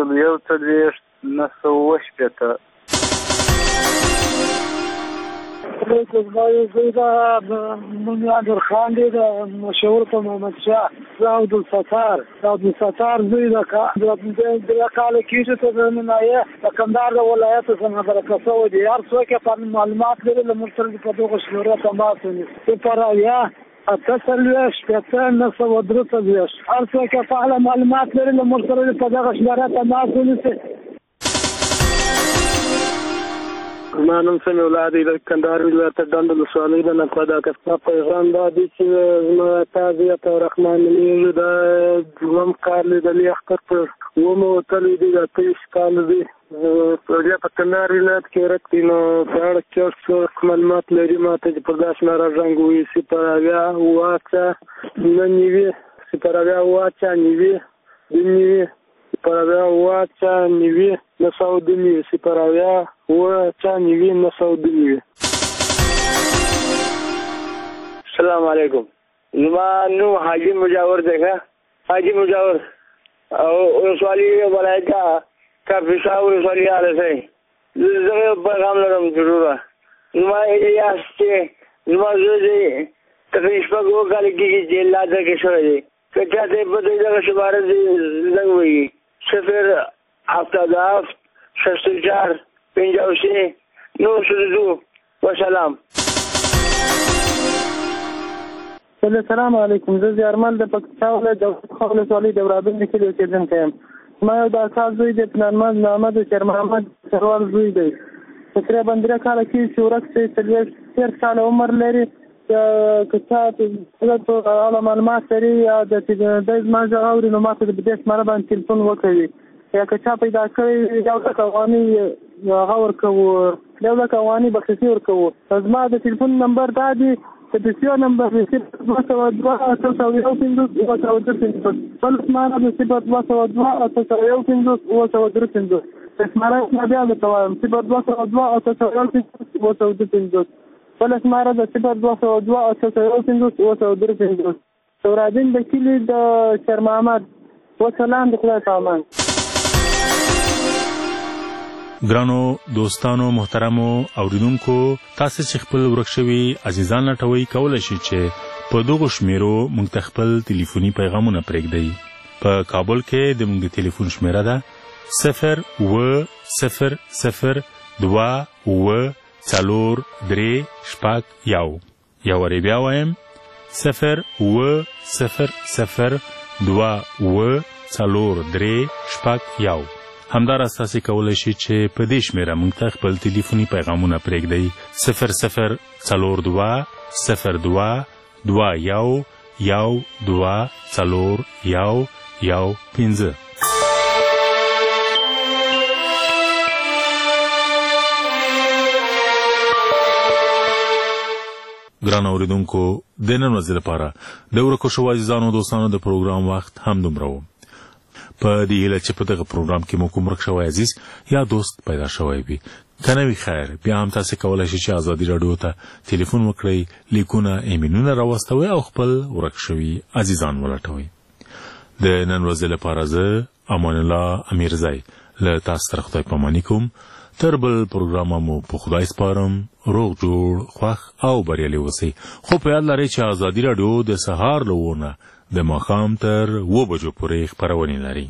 5 1 9 9 زوی د منادر خان دی د مشهور په محمد شاه زه عبدالستار زوی د کال کېږي ته د ننایه د کندهار د ولایت څخه مرکه شوی دی. هر څوک یې معلومات لري له موږ سره په دغه شمېره تماس ونیسي. صفر اویا اته څلوېښت شپېته نهه سوه درې څلوېښت. هر څوک یې په اړه معلومات لري له موږ سره په دغه شمېره تماس ونیسي. زما نوم سمیع الله دی د کندهار ولایت ډنډ ولسوالۍ د نقده کستا پیغام دا دی چې زما تازیت رحمان نومیږي د دویم کال لیدلي اختر په اومه وتلی دی د 23 کال دی بیا په کندهار ولایت کې ورک دی نو په اړه کې څه معلومات لري ماته چې پر داسې ناره رنګ وي صفر اویا اوه اته نهه نوي صفر اویا اوه اته نوي دوه نوي صفر اویا اوه اته نوي نهه سوه دوه نوي صفر اویا اوه اته نوي نهه سوه دوه نوي. السلام علیکم. زما نوم حاجي مجاور دی حاجي مجاور او ولسوالي ولایت کافیسا ولسوالي آلسی زه پیغام لرم ضروره. زما الیاس چې زما زوی دی تقریبا شپږ اوه کاله کېږي جیل لاده کې شوی دی که چاته په دغه شباره زنګ وهي 077 64 85 902 وسلام. السلام علیکم. زه زیارمل د پکتیا ولایت د ولسوالۍ د ورابل د کلي اوسېدونکی یم. زما یو د اکا زوی دی پلانمند محمد شیر محمد سروال زوی دی. تقریبا 3 کاله کېږي چې ورک شوی 40 کاله عمر لري. که چا په اړه معلومات لري یا دی زما غږ اوري نو ماته د دې شماره باندې تلیفون وکوي. یا که چا پیدا کړی یو لک افغانۍ هغه ورکوو 1 لک افغانۍ بخښنې ورکوو. زما د تلیفون نمبر دا دی د پیسو نمبر دی 02 بل شماره د 02 شماره بیا درته وایم 02 بل شماره د 02 ورابین د کلي د شیر محمد. وسلام د خدای په امان. ګرانو دوستانو محترمو اوریدونکو تاسو چې خپل ورک شوي عزیزان لټوي کولای شئ چې په دغه شمیرو موږ ته خپل ټلیفوني پیغامونه پرېږدئ. په کابل کې د موږ ټلیفون شمیره ده 0800243 یو وری بیا وایم 0800243 همدارس تاسو کولای شئ چې په دې شمیره موږ ته خپل ټلیفوني پیغامونه پرېږدئ 000221124115. ګران اوریدونکو د نن ورځې لپاره د ورکو شوو عزیزانو دوستانو د پروګرام وخت هم دومره و. په دې هیله چې په دغه پروګرام کې مو کوم ورک شوی عزیز یا دوست پیدا شوی وي که نه وي خیر بیا هم تاسو کولی شئ چې ازادي راډیو ته ټلیفون وکړئ لیکونه ایمیلونه راواستوئ او خپل ورک شوي عزیزان ولټوئ. د نن ورځې لپاره زه امان الله امیرزی له تاسو سره خدای پاماني کوم. تر بل پروګرام مو په خدای سپارم. روغ جوړ خوښ او بریالي اوسئ. خو په یاد لرئ چې ازادي راډیو د سهار له 9 نه د ماښام تر 7 بجو پورې خپرونې لري.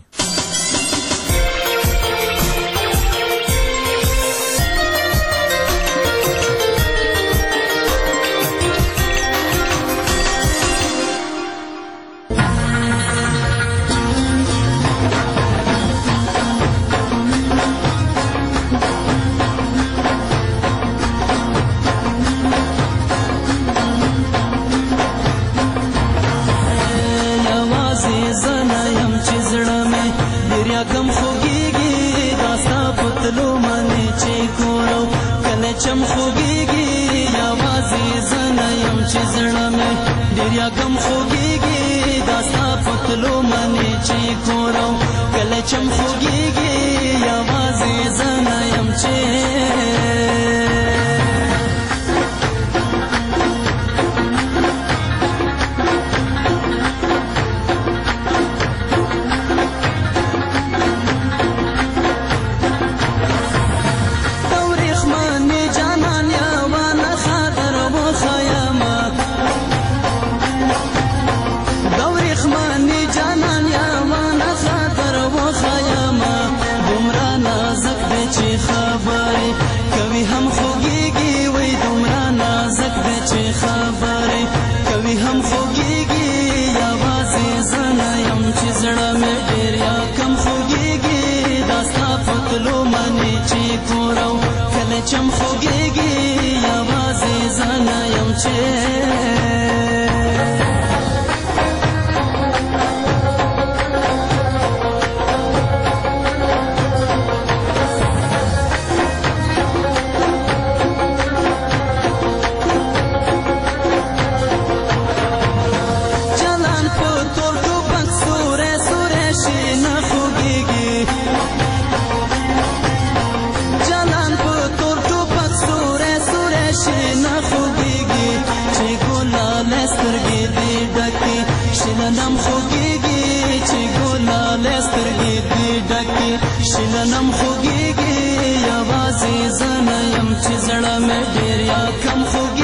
تاریخ مانی جانان یا وانه شلنم خوږیږي چې ګلاله سترګې دې ډکې شلنم خوږیږي یوازې زه نه یم چې زړه مې ډېر یا کم خوږیږي